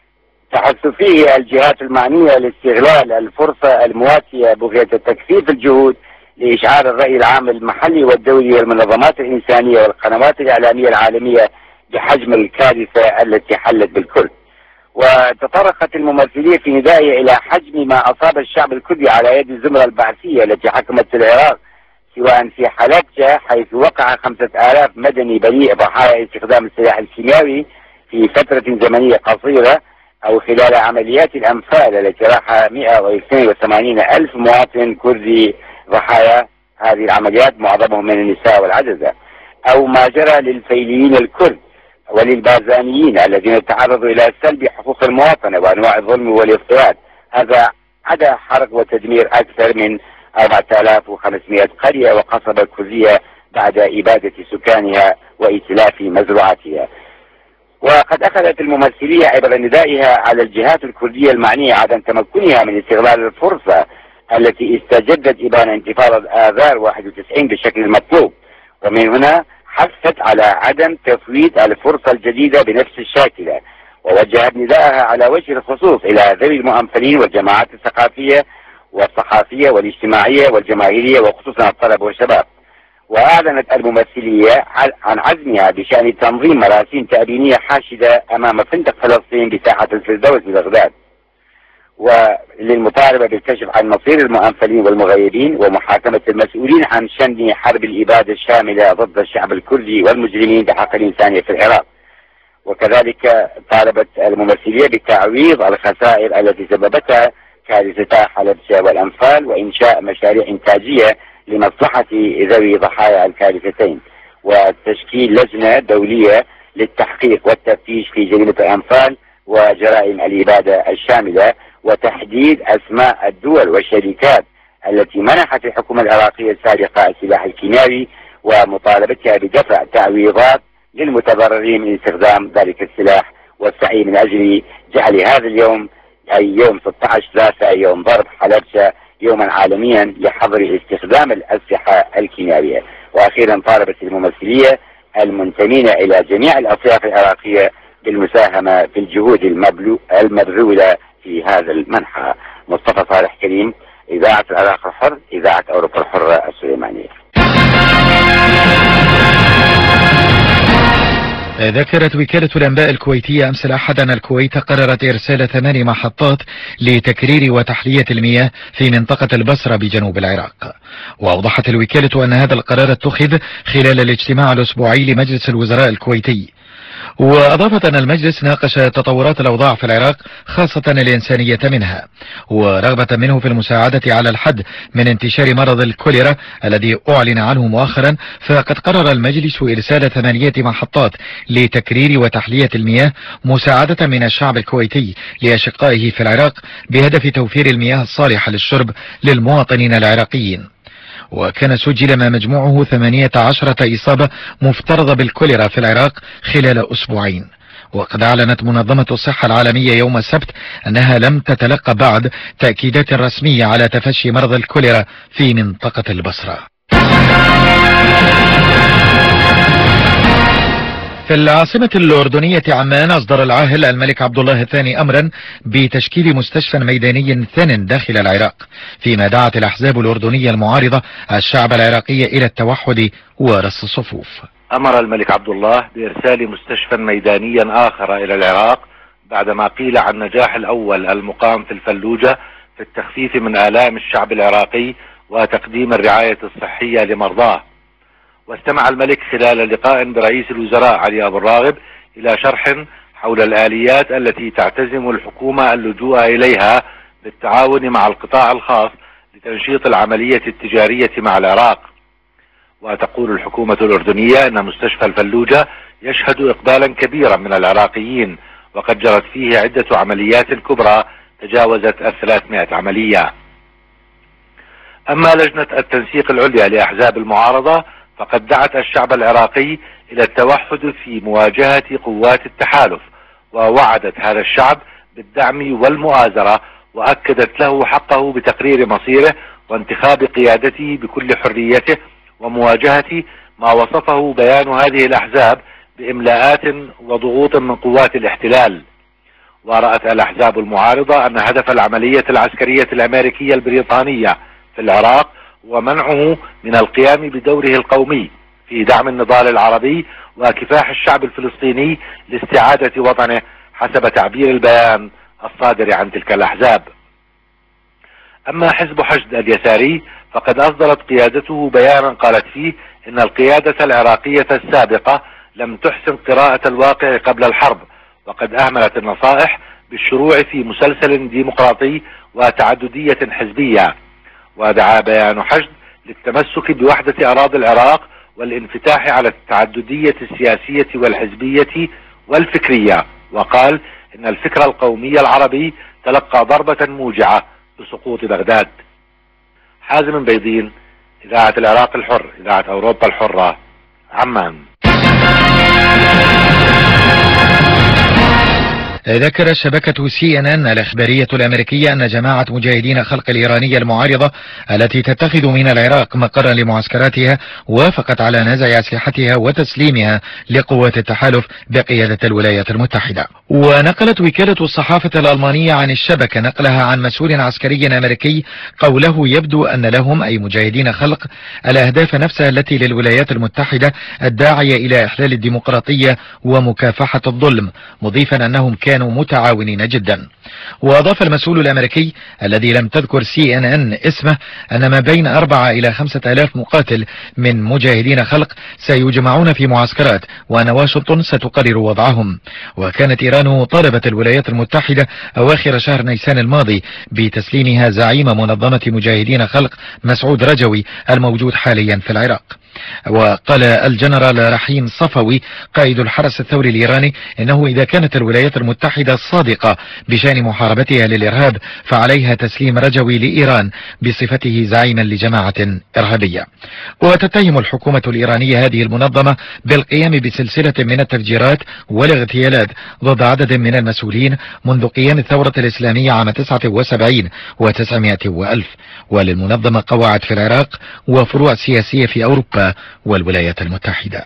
تحث فيه الجهات المعنية لاستغلال الفرصة المواتية بغية تكثيف الجهود لإشعار الرأي العام المحلي والدولي والمنظمات الإنسانية والقنوات الإعلامية العالمية بحجم الكارثة التي حلت بالكرد. وتطرقت الممثلية في ندائها إلى حجم ما أصاب الشعب الكردي على يد الزمرة البعثية التي حكمت العراق، سواء في حلبجة حيث وقع خمسة آلاف مدني بريء ضحايا استخدام السلاح الكيماوي في فترة زمنية قصيرة، أو خلال عمليات الأنفال التي راح مئة واثنين وثمانين ألف مواطن كردي ضحايا هذه العمليات، معظمهم من النساء والعجزة، أو ما جرى للفيليين الكرد وللبازانيين الذين تعرضوا إلى سلب حقوق المواطنة وأنواع الظلم والاضطهاد. هذا عدا حرق وتدمير أكثر من أربعة آلاف وخمسمائة قرية وقصبة كردية بعد إبادة سكانها وإتلاف مزروعاتها. وقد أخذت الممثلية عبر ندائها على الجهات الكردية المعنية عدم تمكنها من استغلال الفرصة التي استجدت إبان انتفاضة آذار واحد وتسعين بالشكل المطلوب، ومن هنا حثت على عدم تفويت الفرصة الجديدة بنفس الشاكلة، ووجهت نداءها على وجه الخصوص إلى ذوي المؤمنين والجماعات الثقافية والصحافية والاجتماعية والجماهيرية وخصوصا الطلبة والشباب. وأعلنت الممثلية عن عزمها بشأن تنظيم مراسيم تأبينية حاشدة أمام فندق فلسطين بساحة الفردوس ببغداد، وللمطالبة بالكشف عن مصير المؤنفلين والمغيبين ومحاكمة المسؤولين عن شن حرب الإبادة الشاملة ضد الشعب الكردي والمجرمين بحق الإنسانية في العراق. وكذلك طالبت الممثلية بتعويض الخسائر التي سببتها كارثتا حلبجة والأنفال، وإنشاء مشاريع إنتاجية لمصلحة ذوي ضحايا الكارثتين، وتشكيل لجنة دولية للتحقيق والتفتيش في جريمة الأنفال وجرائم الإبادة الشاملة، وتحديد أسماء الدول والشركات التي منحت الحكومة العراقية السابقة السلاح الكيميائي ومطالبتها بدفع تعويضات للمتضررين من استخدام ذلك السلاح، والسعي من أجل جعل هذا اليوم أي يوم ستة عشر ثلاثة يوم ضرب حلبشة يوما عالميا لحظر استخدام الأسلحة الكيميائية. وأخيرا طالبت الممثلية المنتمين إلى جميع الأطياف العراقية بالمساهمة في الجهود المبذولة في هذا المنحى. مصطفى صالح كريم، إذاعة العراق الحر، إذاعة أوروبا الحرة السليمانية. ذكرت وكالة الأنباء الكويتية أمس الأحد أن الكويت قررت إرسال ثمان محطات لتكرير وتحلية المياه في منطقة البصرة بجنوب العراق. وأوضحت الوكالة أن هذا القرار اتخذ خلال الاجتماع الأسبوعي لمجلس الوزراء الكويتي. وأضافت أن المجلس ناقش تطورات الأوضاع في العراق خاصة الإنسانية منها، ورغبة منه في المساعدة على الحد من انتشار مرض الكوليرا الذي أعلن عنه مؤخرا. فقد قرر المجلس إرسال ثمانية محطات لتكرير وتحلية المياه مساعدة من الشعب الكويتي لأشقائه في العراق بهدف توفير المياه الصالحة للشرب للمواطنين العراقيين. وكان سجل ما مجموعه ثمانية عشرة إصابة مفترضة بالكوليرا في العراق خلال أسبوعين. وقد أعلنت منظمة الصحة العالمية يوم السبت أنها لم تتلقى بعد تأكيدات رسمية على تفشي مرض الكوليرا في منطقة البصرة. في العاصمة الأردنية عمان أصدر العاهل الملك عبد الله الثاني أمرا بتشكيل مستشفى ميداني ثان داخل العراق، فيما دعت الأحزاب الأردنية المعارضة الشعب العراقي إلى التوحد ورص الصفوف. أمر الملك عبد الله بإرسال مستشفى ميدانيا آخر إلى العراق بعدما قيل عن نجاح الأول المقام في الفلوجة في التخفيف من آلام الشعب العراقي وتقديم الرعاية الصحية لمرضاه. واستمع الملك خلال لقاء برئيس الوزراء علي أبو الراغب إلى شرح حول الآليات التي تعتزم الحكومة اللجوء إليها بالتعاون مع القطاع الخاص لتنشيط العملية التجارية مع العراق. وتقول الحكومة الأردنية أن مستشفى الفلوجة يشهد إقبالا كبيرا من العراقيين، وقد جرت فيه عدة عمليات كبرى تجاوزت الثلاثمائة عملية. أما لجنة التنسيق العليا لأحزاب المعارضة فقد دعت الشعب العراقي إلى التوحد في مواجهة قوات التحالف، ووعدت هذا الشعب بالدعم والمؤازرة، وأكدت له حقه بتقرير مصيره وانتخاب قيادته بكل حريته، ومواجهة ما وصفه بيان هذه الأحزاب بإملاءات وضغوط من قوات الاحتلال. ورأت الأحزاب المعارضة أن هدف العملية العسكرية الأمريكية البريطانية في العراق ومنعه من القيام بدوره القومي في دعم النضال العربي وكفاح الشعب الفلسطيني لاستعادة وطنه حسب تعبير البيان الصادر عن تلك الأحزاب. أما حزب حشد اليساري فقد أصدرت قيادته بيانا قالت فيه إن القيادة العراقية السابقة لم تحسن قراءة الواقع قبل الحرب، وقد أهملت النصائح بالشروع في مسلسل ديمقراطي وتعددية حزبية. ودعا بيان حشد للتمسك بوحدة أراضي العراق والانفتاح على التعددية السياسية والحزبية والفكرية، وقال إن الفكر القومي العربي تلقى ضربة موجعة بسقوط بغداد. حازم بيضين، إذاعة العراق الحر، إذاعة أوروبا الحرة، عمان. ذكر شبكة سي ان ان الإخبارية الأمريكية أن جماعة مجاهدين خلق الإيرانية المعارضة التي تتخذ من العراق مقرا لمعسكراتها وافقت على نزع أسلحتها وتسليمها لقوات التحالف بقيادة الولايات المتحدة. ونقلت وكالة الصحافة الألمانية عن الشبكة نقلها عن مسؤول عسكري أمريكي قوله يبدو أن لهم أي مجاهدين خلق الأهداف نفسها التي للولايات المتحدة الداعية إلى إحلال الديمقراطية ومكافحة الظلم، مضيفا أنهم كانوا كانوا متعاونين جدا. وأضاف المسؤول الأمريكي الذي لم تذكر سي ان ان اسمه أن ما بين أربعة إلى خمسة آلاف مقاتل من مجاهدين خلق سيجمعون في معسكرات، وأن واشنطن ستقرر وضعهم. وكانت إيران طالبت الولايات المتحدة أواخر شهر نيسان الماضي بتسليمها زعيم منظمة مجاهدين خلق مسعود رجوي الموجود حاليا في العراق. وقال الجنرال رحيم صفوي قائد الحرس الثوري الإيراني إنه إذا كانت الولايات المتحدة صادقة بشأن محاربتها للإرهاب فعليها تسليم رجوي لإيران بصفته زعيما لجماعة إرهابية. وتتهم الحكومة الإيرانية هذه المنظمة بالقيام بسلسلة من التفجيرات والاغتيالات ضد عدد من المسؤولين منذ قيام الثورة الإسلامية عام تسعة وسبعين وتسعمائة وألف. وللمنظمة قواعد في العراق وفروع سياسية في أوروبا والولايات المتحدة.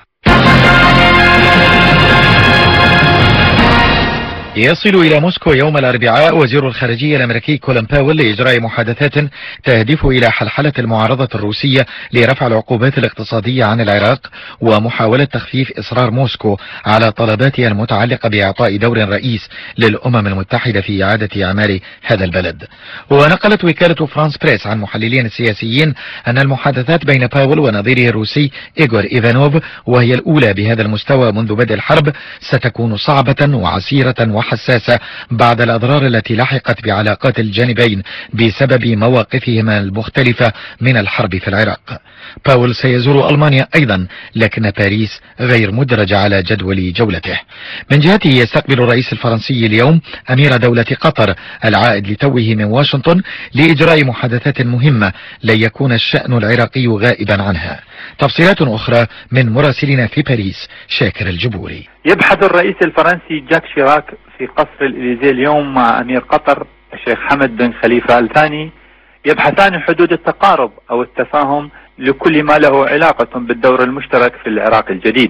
يصل إلى موسكو يوم الأربعاء وزير الخارجية الأمريكي كولين باول لإجراء محادثات تهدف إلى حلحلة المعارضة الروسية لرفع العقوبات الاقتصادية عن العراق ومحاولة تخفيف إصرار موسكو على طلباتها المتعلقة بإعطاء دور رئيس للأمم المتحدة في إعادة إعمار هذا البلد. ونقلت وكالة فرانس بريس عن محللين سياسيين أن المحادثات بين باول ونظيره الروسي إيغور إيفانوف، وهي الأولى بهذا المستوى منذ بدء الحرب، ستكون صعبة وعسيرة حساسة بعد الأضرار التي لحقت بعلاقات الجانبين بسبب مواقفهما المختلفة من الحرب في العراق. باول سيزور ألمانيا أيضا، لكن باريس غير مدرجة على جدول جولته. من جهته يستقبل الرئيس الفرنسي اليوم أمير دولة قطر العائد لتوه من واشنطن لإجراء محادثات مهمة لن يكون الشأن العراقي غائبا عنها. تفصيلات أخرى من مراسلنا في باريس شاكر الجبوري. يبحث الرئيس الفرنسي جاك شيراك في قصر الإليزيه اليوم مع أمير قطر الشيخ حمد بن خليفة آل ثاني، يبحثان حدود التقارب أو التفاهم لكل ما له علاقة بالدور المشترك في العراق الجديد،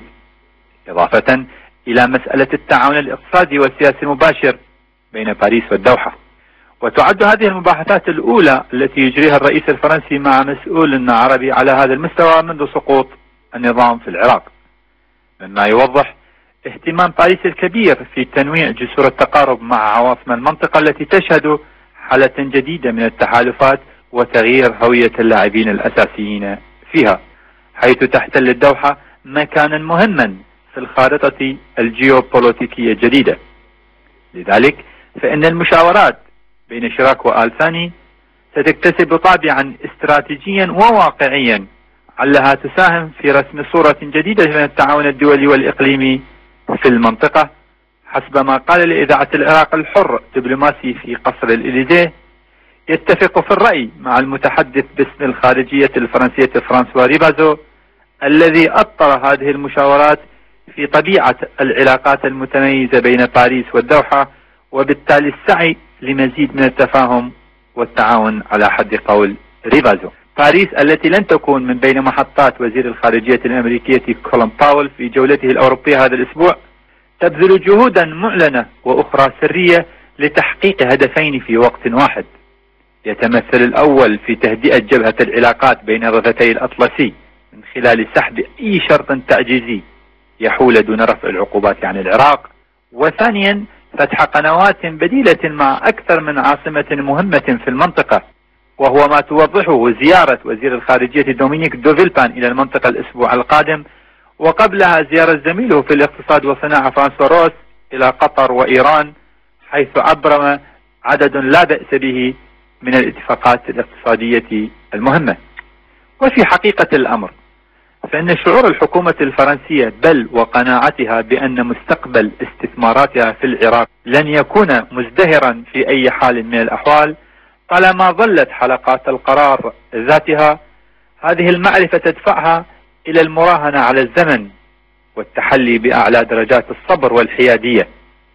إضافة إلى مسألة التعاون الاقتصادي والسياسي المباشر بين باريس والدوحة. وتعد هذه المباحثات الأولى التي يجريها الرئيس الفرنسي مع مسؤول عربي على هذا المستوى منذ سقوط النظام في العراق، مما يوضح اهتمام باريس الكبير في تنويع جسور التقارب مع عواصم المنطقة التي تشهد حالة جديدة من التحالفات وتغيير هوية اللاعبين الأساسيين فيها، حيث تحتل الدوحة مكانا مهما في الخارطة الجيوبوليتيكية الجديدة. لذلك فإن المشاورات بين شيراك وآل ثاني ستكتسب طابعا استراتيجيا وواقعيا علها تساهم في رسم صورة جديدة من التعاون الدولي والإقليمي في المنطقة، حسب ما قال لإذاعة العراق الحر دبلوماسي في قصر الإليزيه يتفق في الرأي مع المتحدث باسم الخارجية الفرنسية فرانسوا ريبازو الذي أطر هذه المشاورات في طبيعة العلاقات المتميزة بين باريس والدوحة، وبالتالي السعي لمزيد من التفاهم والتعاون على حد قول ريبازو. باريس التي لن تكون من بين محطات وزير الخارجية الأمريكية كولين باول في جولته الأوروبية هذا الأسبوع تبذل جهودا معلنة وأخرى سرية لتحقيق هدفين في وقت واحد، يتمثل الأول في تهدئة جبهة العلاقات بين ضفتي الأطلسي من خلال سحب أي شرط تعجيزي يحول دون رفع العقوبات عن العراق، وثانيا فتح قنوات بديلة مع أكثر من عاصمة مهمة في المنطقة، وهو ما توضحه زيارة وزير الخارجية دومينيك دوفيلبان إلى المنطقة الأسبوع القادم، وقبلها زيارة زميله في الاقتصاد والصناعة فرانسوا روس إلى قطر وإيران، حيث أبرم عدد لا بأس به من الاتفاقات الاقتصادية المهمة. وفي حقيقة الأمر فإن شعور الحكومة الفرنسية بل وقناعتها بأن مستقبل استثماراتها في العراق لن يكون مزدهرا في أي حال من الأحوال طالما ظلت حلقات القرار ذاتها، هذه المعرفة تدفعها إلى المراهنة على الزمن والتحلي بأعلى درجات الصبر والحيادية،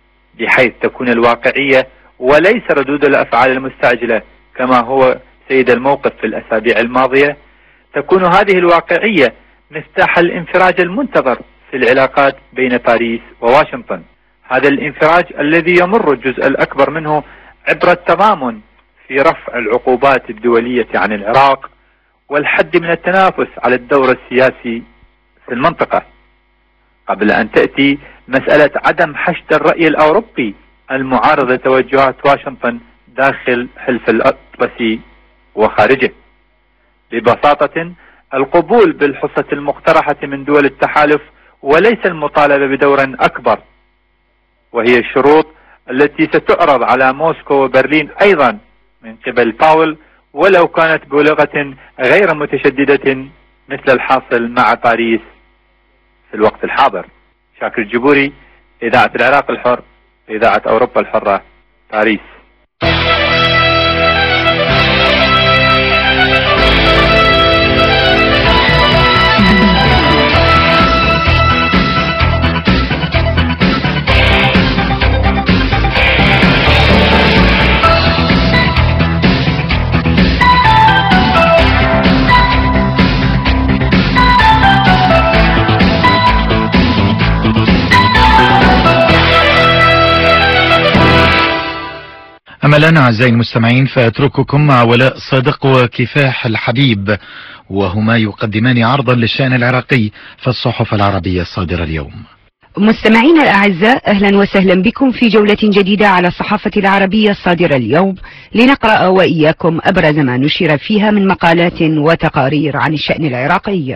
بحيث تكون الواقعية وليس ردود الأفعال المستعجلة كما هو سيد الموقف في الأسابيع الماضية. تكون هذه الواقعية مفتاح الانفراج المنتظر في العلاقات بين باريس وواشنطن، هذا الانفراج الذي يمر الجزء الأكبر منه عبر التضامن في رفع العقوبات الدولية عن العراق والحد من التنافس على الدور السياسي في المنطقة، قبل أن تأتي مسألة عدم حشد الرأي الأوروبي المعارضة لتوجهات واشنطن داخل حلف الأطلسي وخارجه. ببساطة القبول بالحصة المقترحة من دول التحالف وليس المطالبة بدور أكبر، وهي الشروط التي ستعرض على موسكو وبرلين أيضا من قبل باول، ولو كانت بلغة غير متشددة مثل الحاصل مع باريس في الوقت الحاضر. شاكر الجبوري، إذاعة العراق الحر، إذاعة أوروبا الحرة، باريس. أما الآن أعزائي المستمعين فأترككم مع ولاء صادق وكفاح الحبيب، وهما يقدمان عرضا للشأن العراقي في الصحف العربية الصادرة اليوم. مستمعينا الأعزاء، أهلا وسهلا بكم في جولة جديدة على الصحافة العربية الصادرة اليوم، لنقرأ وإياكم أبرز ما نشر فيها من مقالات وتقارير عن الشأن العراقي.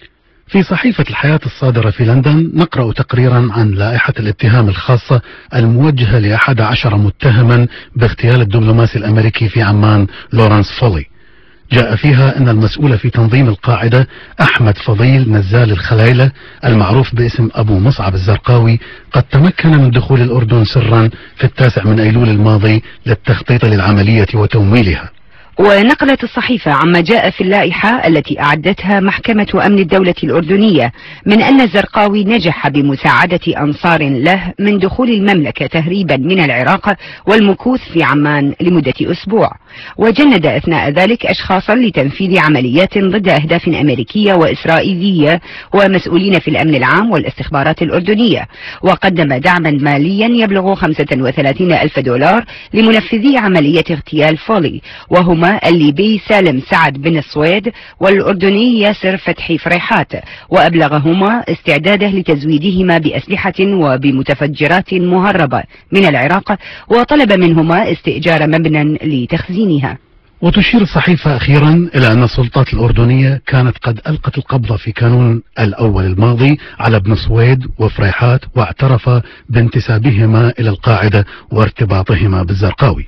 في صحيفة الحياة الصادرة في لندن نقرأ تقريرا عن لائحة الاتهام الخاصة الموجهة لأحد عشر متهما باغتيال الدبلوماسي الأمريكي في عمان لورانس فولي. جاء فيها أن المسؤول في تنظيم القاعدة أحمد فضيل نزال الخلايلة المعروف باسم أبو مصعب الزرقاوي قد تمكن من دخول الأردن سرا في التاسع من أيلول الماضي للتخطيط للعملية وتمويلها. ونقلت الصحيفة عما جاء في اللائحة التي أعدتها محكمة أمن الدولة الأردنية من أن الزرقاوي نجح بمساعدة أنصار له من دخول المملكة تهريبا من العراق والمكوث في عمان لمدة أسبوع، وجند أثناء ذلك أشخاصا لتنفيذ عمليات ضد أهداف أمريكية وإسرائيلية ومسؤولين في الأمن العام والاستخبارات الأردنية، وقدم دعما ماليا يبلغ خمسة وثلاثين ألف دولار لمنفذي عملية اغتيال فولي، وهما الليبي سالم سعد بن السويد والأردني ياسر فتحي فريحات، وأبلغهما استعداده لتزويدهما بأسلحة وبمتفجرات مهربة من العراق، وطلب منهما استئجار مبنى لتخزينها. وتشير الصحيفة أخيرا إلى أن السلطات الأردنية كانت قد ألقت القبض في كانون الأول الماضي على ابن سويد وفريحات، واعترف بانتسابهما إلى القاعدة وارتباطهما بالزرقاوي.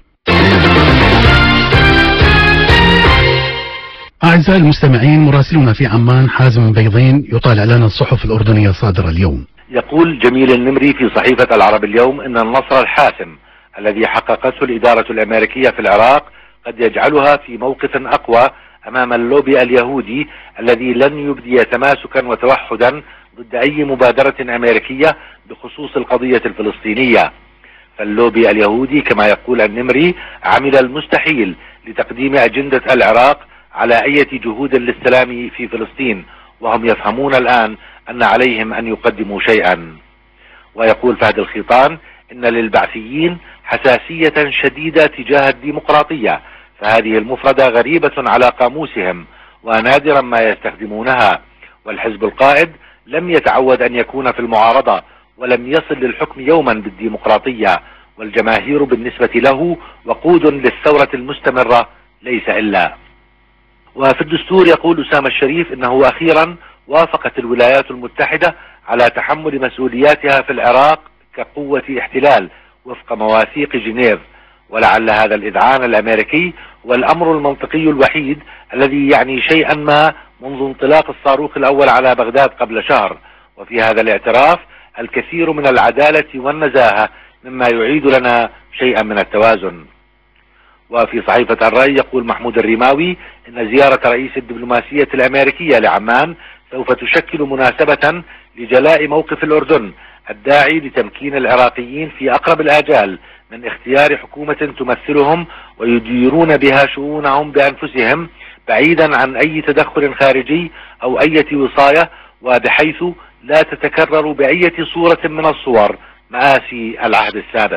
أعزائي المستمعين، مراسلنا في عمان حازم بيضين يطالع لنا الصحف الأردنية الصادرة اليوم. يقول جميل النمري في صحيفة العرب اليوم إن النصر الحاسم الذي حققته الإدارة الأمريكية في العراق قد يجعلها في موقف أقوى أمام اللوبي اليهودي الذي لن يبدي تماسكا وتوحدا ضد أي مبادرة أمريكية بخصوص القضية الفلسطينية. فاللوبي اليهودي كما يقول النمري عمل المستحيل لتقديم أجندة العراق على أي جهود للسلام في فلسطين، وهم يفهمون الآن أن عليهم أن يقدموا شيئا. ويقول فهد الخيطان إن للبعثيين حساسية شديدة تجاه الديمقراطية، فهذه المفردة غريبة على قاموسهم ونادرا ما يستخدمونها، والحزب القائد لم يتعود أن يكون في المعارضة ولم يصل للحكم يوما بالديمقراطية، والجماهير بالنسبة له وقود للثورة المستمرة ليس إلا. وفي الدستور يقول أسامة الشريف إنه أخيرا وافقت الولايات المتحدة على تحمل مسؤولياتها في العراق كقوة احتلال وفق مواثيق جنيف، ولعل هذا الإذعان الأمريكي والأمر المنطقي الوحيد الذي يعني شيئا ما منذ انطلاق الصاروخ الأول على بغداد قبل شهر. وفي هذا الاعتراف الكثير من العدالة والنزاهة مما يعيد لنا شيئا من التوازن. وفي صحيفة الرأي يقول محمود الرماوي إن زيارة رئيس الدبلوماسية الأمريكية لعمان سوف تشكل مناسبة لجلاء موقف الأردن الداعي لتمكين العراقيين في أقرب الآجال من اختيار حكومة تمثلهم ويديرون بها شؤونهم بأنفسهم بعيدا عن أي تدخل خارجي أو أي وصاية، وبحيث لا تتكرر بأي صورة من الصور مآسي العهد السابق.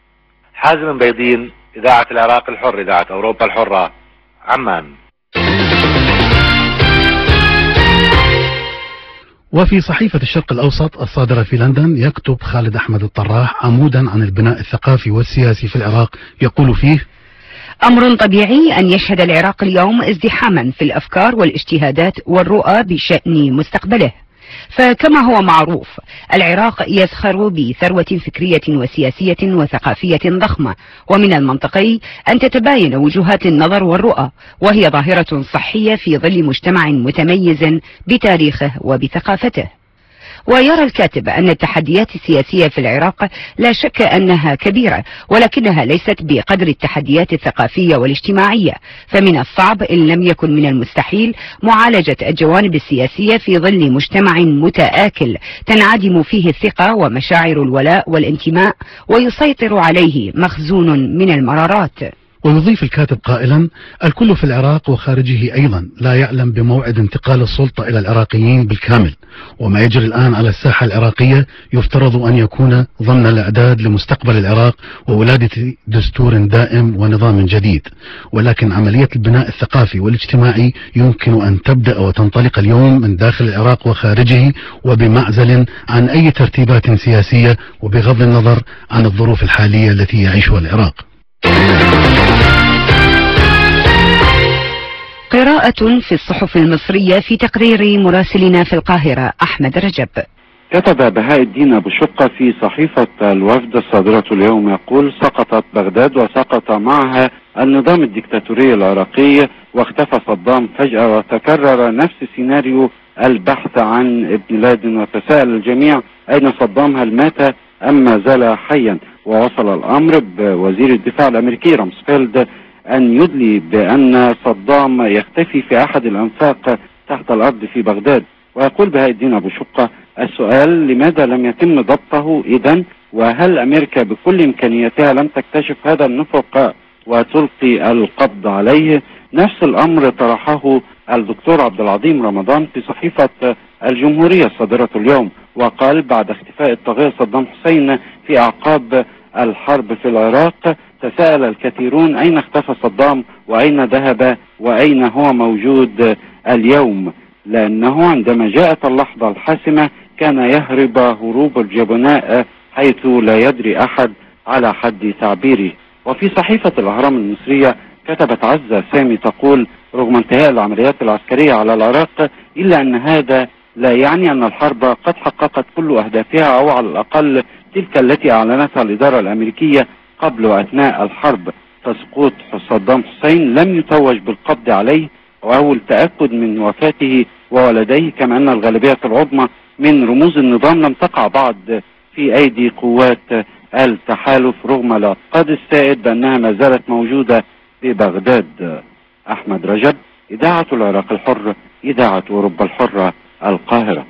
حازم بيضين، إذاعة العراق الحر، إذاعة أوروبا الحرة، عمان. وفي صحيفة الشرق الأوسط الصادرة في لندن يكتب خالد أحمد الطراح عمودا عن البناء الثقافي والسياسي في العراق، يقول فيه: أمر طبيعي أن يشهد العراق اليوم ازدحاما في الأفكار والاجتهادات والرؤى بشأن مستقبله، فكما هو معروف العراق يزخر بثروة فكرية وسياسية وثقافية ضخمة، ومن المنطقي أن تتباين وجهات النظر والرؤى، وهي ظاهرة صحية في ظل مجتمع متميز بتاريخه وبثقافته. ويرى الكاتب أن التحديات السياسية في العراق لا شك أنها كبيرة، ولكنها ليست بقدر التحديات الثقافية والاجتماعية، فمن الصعب إن لم يكن من المستحيل معالجة الجوانب السياسية في ظل مجتمع متآكل تنعدم فيه الثقة ومشاعر الولاء والانتماء، ويسيطر عليه مخزون من المرارات. ويضيف الكاتب قائلا: الكل في العراق وخارجه أيضا لا يعلم بموعد انتقال السلطة إلى العراقيين بالكامل، وما يجري الآن على الساحة العراقية يفترض أن يكون ضمن الإعداد لمستقبل العراق وولادة دستور دائم ونظام جديد، ولكن عملية البناء الثقافي والاجتماعي يمكن أن تبدأ وتنطلق اليوم من داخل العراق وخارجه، وبمعزل عن أي ترتيبات سياسية، وبغض النظر عن الظروف الحالية التي يعيشها العراق. قراءة في الصحف المصرية في تقرير مراسلنا في القاهرة أحمد رجب. كتب بهاء الدين أبو شقة في صحيفة الوفد الصادرة اليوم يقول: سقطت بغداد وسقط معها النظام الدكتاتوري العراقي، واختفى صدام فجأة، وتكرر نفس سيناريو البحث عن ابن لادن، وتساءل الجميع أين صدام، هل مات أم ما زال حيا؟ ووصل الأمر بوزير الدفاع الأمريكي رامسفيلد أن يدلي بأن صدام يختفي في أحد الأنفاق تحت الأرض في بغداد. ويقول بهاء الدين أبو شقة: السؤال لماذا لم يتم ضبطه إذن؟ وهل أمريكا بكل إمكانياتها لم تكتشف هذا النفق وتلقي القبض عليه؟ نفس الأمر طرحه الدكتور عبد العظيم رمضان في صحيفة الجمهورية الصادرة اليوم، وقال: بعد اختفاء الطاغية صدام حسين في أعقاب الحرب في العراق، تساءل الكثيرون أين اختفى صدام وأين ذهب وأين هو موجود اليوم، لأنه عندما جاءت اللحظة الحاسمة كان يهرب هروب الجبناء حيث لا يدري أحد على حد تعبيره. وفي صحيفة الأهرام المصرية كتبت عزة سامي تقول: رغم انتهاء العمليات العسكرية على العراق، إلا أن هذا لا يعني أن الحرب قد حققت كل أهدافها، أو على الأقل تلك التي أعلنتها الإدارة الأمريكية قبل وأثناء الحرب. فسقوط صدام حسين لم يتوج بالقبض عليه أو التأكد من وفاته وولديه، كما أن الغالبية العظمى من رموز النظام لم تقع بعد في أيدي قوات التحالف، رغم الاعتقاد السائد بأنها ما زالت موجودة في بغداد. أحمد رجب، إذاعة العراق الحر، إذاعة أوروبا الحرة، القاهرة.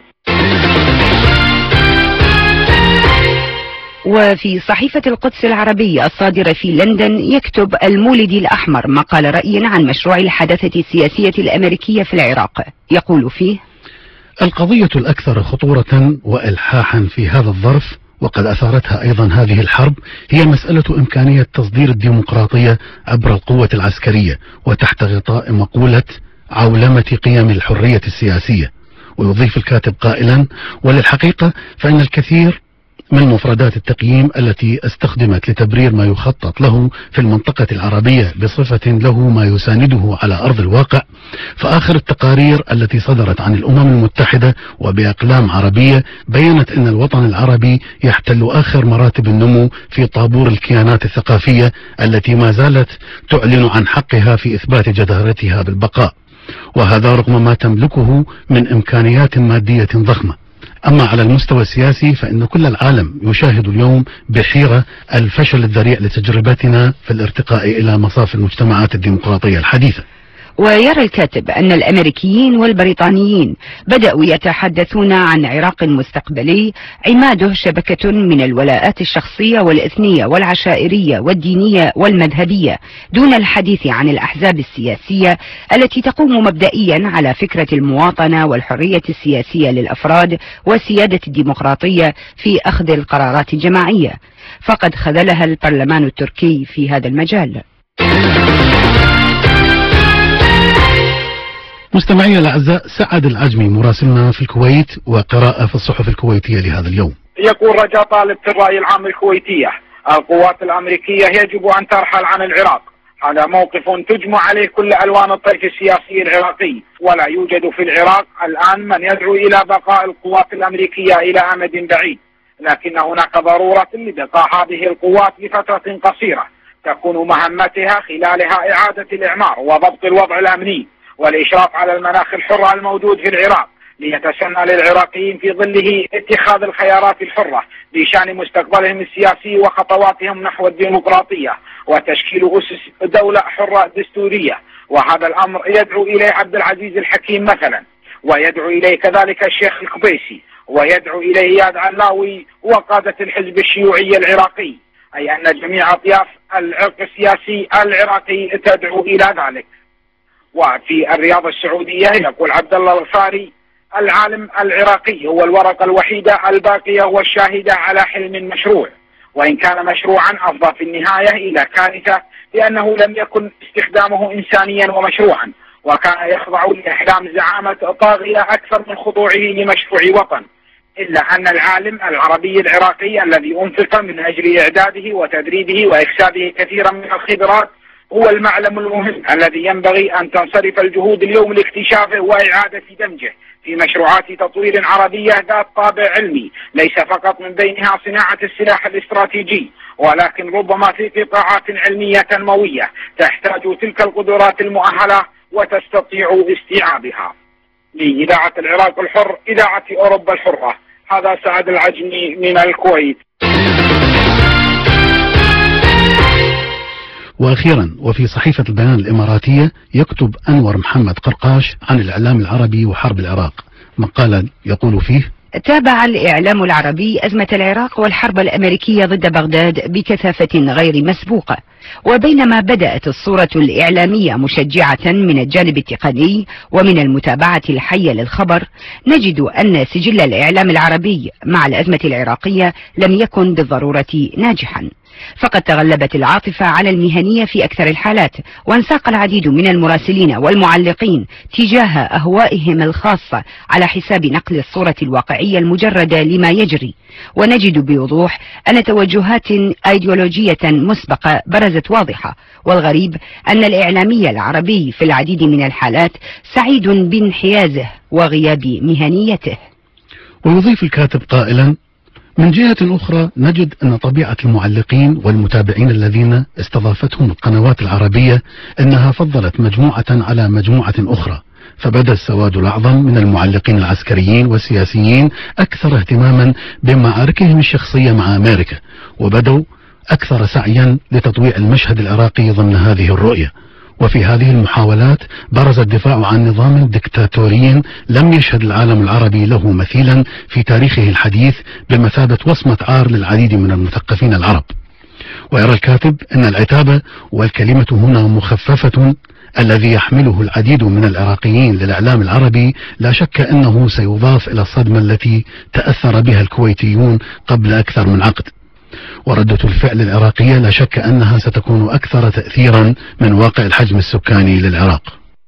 وفي صحيفة القدس العربية الصادرة في لندن يكتب المولدي الأحمر مقال رأي عن مشروع الحداثة السياسية الأمريكية في العراق، يقول فيه: القضية الأكثر خطورة وإلحاحا في هذا الظرف، وقد أثارتها أيضا هذه الحرب، هي مسألة إمكانية تصدير الديمقراطية عبر القوة العسكرية وتحت غطاء مقولة عولمة قيم الحرية السياسية. ويضيف الكاتب قائلا: وللحقيقة فإن الكثير من مفردات التقييم التي استخدمت لتبرير ما يخطط له في المنطقة العربية بصفة له ما يسانده على أرض الواقع، فآخر التقارير التي صدرت عن الأمم المتحدة وبأقلام عربية بيّنت أن الوطن العربي يحتل آخر مراتب النمو في طابور الكيانات الثقافية التي ما زالت تعلن عن حقها في إثبات جدارتها بالبقاء، وهذا رغم ما تملكه من إمكانيات مادية ضخمة. أما على المستوى السياسي فإن كل العالم يشاهد اليوم بحيرة الفشل الذريع لتجربتنا في الارتقاء إلى مصاف المجتمعات الديمقراطية الحديثة. ويرى الكاتب أن الأمريكيين والبريطانيين بدأوا يتحدثون عن عراق مستقبلي عماده شبكة من الولاءات الشخصية والإثنية والعشائرية والدينية والمذهبية، دون الحديث عن الأحزاب السياسية التي تقوم مبدئيا على فكرة المواطنة والحرية السياسية للأفراد والسيادة الديمقراطية في أخذ القرارات الجماعية، فقد خذلها البرلمان التركي في هذا المجال. مستمعينا الأعزاء، سعد العجمي مراسلنا في الكويت وقراءة في الصحف الكويتية لهذا اليوم. يقول رجاء طالب في الرأي العام الكويتية: القوات الأمريكية يجب أن ترحل عن العراق. هذا موقف تجمع عليه كل ألوان الطيف السياسي العراقي، ولا يوجد في العراق الآن من يدعو إلى بقاء القوات الأمريكية إلى أمد بعيد، لكن هناك ضرورة لبقاء هذه القوات لفترة قصيرة تكون مهمتها خلالها إعادة الإعمار وضبط الوضع الأمني والإشراف على المناخ الحر الموجود في العراق، ليتسنى للعراقيين في ظله اتخاذ الخيارات الحرة بشأن مستقبلهم السياسي وخطواتهم نحو الديمقراطية وتشكيل أسس دولة حرة دستورية. وهذا الأمر يدعو إليه عبد العزيز الحكيم مثلا، ويدعو إليه كذلك الشيخ القبيسي، ويدعو إليه إياد علاوي وقادة الحزب الشيوعي العراقي، أي أن جميع أطياف العرق السياسي العراقي تدعو إلى ذلك. وفي الرياض السعودية يقول عبد الله الغفاري: العالم العراقي هو الورقة الوحيدة الباقية والشاهدة على حلم مشروع، وإن كان مشروعا أفضى في النهاية إلى كارثة، لأنه لم يكن استخدامه إنسانيا ومشروعا، وكان يخضع لأحلام زعامة طاغية أكثر من خضوعه لمشروع وطن. إلا أن العالم العربي العراقي الذي أنفق من أجل إعداده وتدريبه وإكسابه كثيرا من الخبرات هو المعلم المهم الذي ينبغي أن تنصرف الجهود اليوم لاكتشافه وإعادة دمجه في مشروعات تطوير عربية ذات طابع علمي، ليس فقط من بينها صناعة السلاح الاستراتيجي، ولكن ربما في قطاعات علمية تنموية تحتاج تلك القدرات المؤهلة وتستطيع استيعابها. لإذاعة العراق الحر، إذاعة أوروبا الحرة، هذا سعد العجمي من الكويت. وأخيرا، وفي صحيفة البيان الإماراتية يكتب أنور محمد قرقاش عن الإعلام العربي وحرب العراق مقالا يقول فيه: تابع الإعلام العربي أزمة العراق والحرب الأمريكية ضد بغداد بكثافة غير مسبوقة، وبينما بدأت الصورة الإعلامية مشجعة من الجانب التقني ومن المتابعة الحية للخبر، نجد أن سجل الإعلام العربي مع الأزمة العراقية لم يكن بالضرورة ناجحا، فقد تغلبت العاطفة على المهنية في أكثر الحالات، وانساق العديد من المراسلين والمعلقين تجاه أهوائهم الخاصة على حساب نقل الصورة الواقعية المجردة لما يجري. ونجد بوضوح أن توجهات أيديولوجية مسبقة برزت واضحة، والغريب أن الإعلامي العربي في العديد من الحالات سعيد بانحيازه وغياب مهنيته. ويضيف الكاتب قائلا: من جهة أخرى نجد أن طبيعة المعلقين والمتابعين الذين استضافتهم القنوات العربية أنها فضلت مجموعة على مجموعة أخرى، فبدا السواد الأعظم من المعلقين العسكريين والسياسيين أكثر اهتماما بمعاركهم الشخصية مع أمريكا، وبدوا أكثر سعيا لتطويع المشهد العراقي ضمن هذه الرؤية. وفي هذه المحاولات برز الدفاع عن نظام ديكتاتوري لم يشهد العالم العربي له مثيلا في تاريخه الحديث، بمثابة وصمة عار للعديد من المثقفين العرب. ويرى الكاتب أن العتاب والكلمة هنا مخففة الذي يحمله العديد من العراقيين للإعلام العربي لا شك أنه سيضاف إلى الصدمة التي تأثر بها الكويتيون قبل أكثر من عقد. وردة الفعل العراقية لا شك أنها ستكون أكثر تأثيرا من واقع الحجم السكاني للعراق.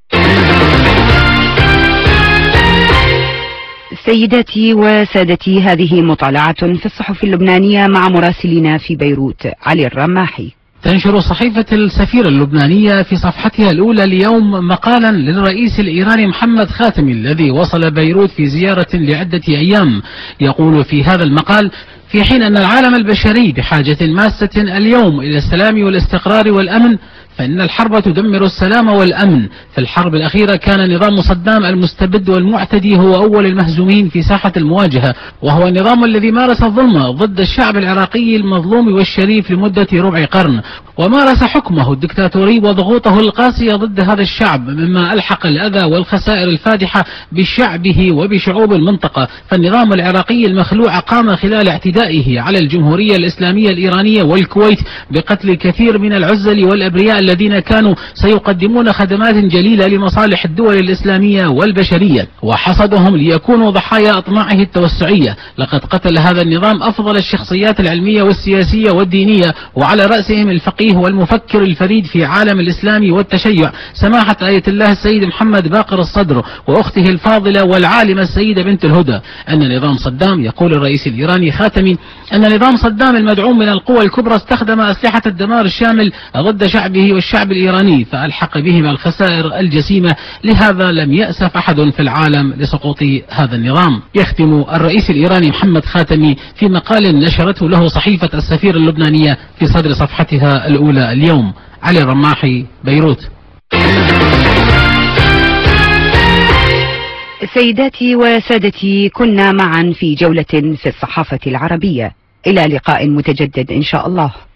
سيداتي وسادتي، هذه مطالعة في الصحف اللبنانية مع مراسلنا في بيروت علي الرماحي. تنشر صحيفة السفيرة اللبنانية في صفحتها الأولى اليوم مقالا للرئيس الإيراني محمد خاتمي الذي وصل بيروت في زيارة لعدة أيام. يقول في هذا المقال: في حين أن العالم البشري بحاجة ماسة اليوم إلى السلام والاستقرار والأمن، فإن الحرب تدمر السلام والأمن. في الحرب الأخيرة كان نظام صدام المستبد والمعتدي هو أول المهزومين في ساحة المواجهة، وهو النظام الذي مارس الظلم ضد الشعب العراقي المظلوم والشريف لمدة ربع قرن، ومارس حكمه الدكتاتوري وضغوطه القاسية ضد هذا الشعب، مما ألحق الأذى والخسائر الفادحة بشعبه وبشعوب المنطقة. فالنظام العراقي المخلوع قام خلال اعتدائه على الجمهورية الإسلامية الإيرانية والكويت بقتل كثير من العزل والأبرياء الذين كانوا سيقدمون خدمات جليلة لمصالح الدول الإسلامية والبشرية، وحصدهم ليكونوا ضحايا أطماعه التوسعية. لقد قتل هذا النظام أفضل الشخصيات العلمية والسياسية والدينية، وعلى رأسهم الفقيه والمفكر الفريد في عالم الإسلام والتشيع سماحة آية الله السيد محمد باقر الصدر، وأخته الفاضلة والعالمة السيدة بنت الهدى. أن نظام صدام، يقول الرئيس الإيراني خاتمي، أن نظام صدام المدعوم من القوى الكبرى استخدم أسلحة الدمار الشامل ضد شعبه والشعب الإيراني، فألحق بهم الخسائر الجسيمة. لهذا لم يأسف أحد في العالم لسقوط هذا النظام. يختم الرئيس الإيراني محمد خاتمي في مقال نشرته له صحيفة السفير اللبنانية في صدر صفحتها الأولى اليوم. علي الرماحي، بيروت. سيداتي وسادتي، كنا معا في جولة في الصحافة العربية. إلى لقاء متجدد إن شاء الله.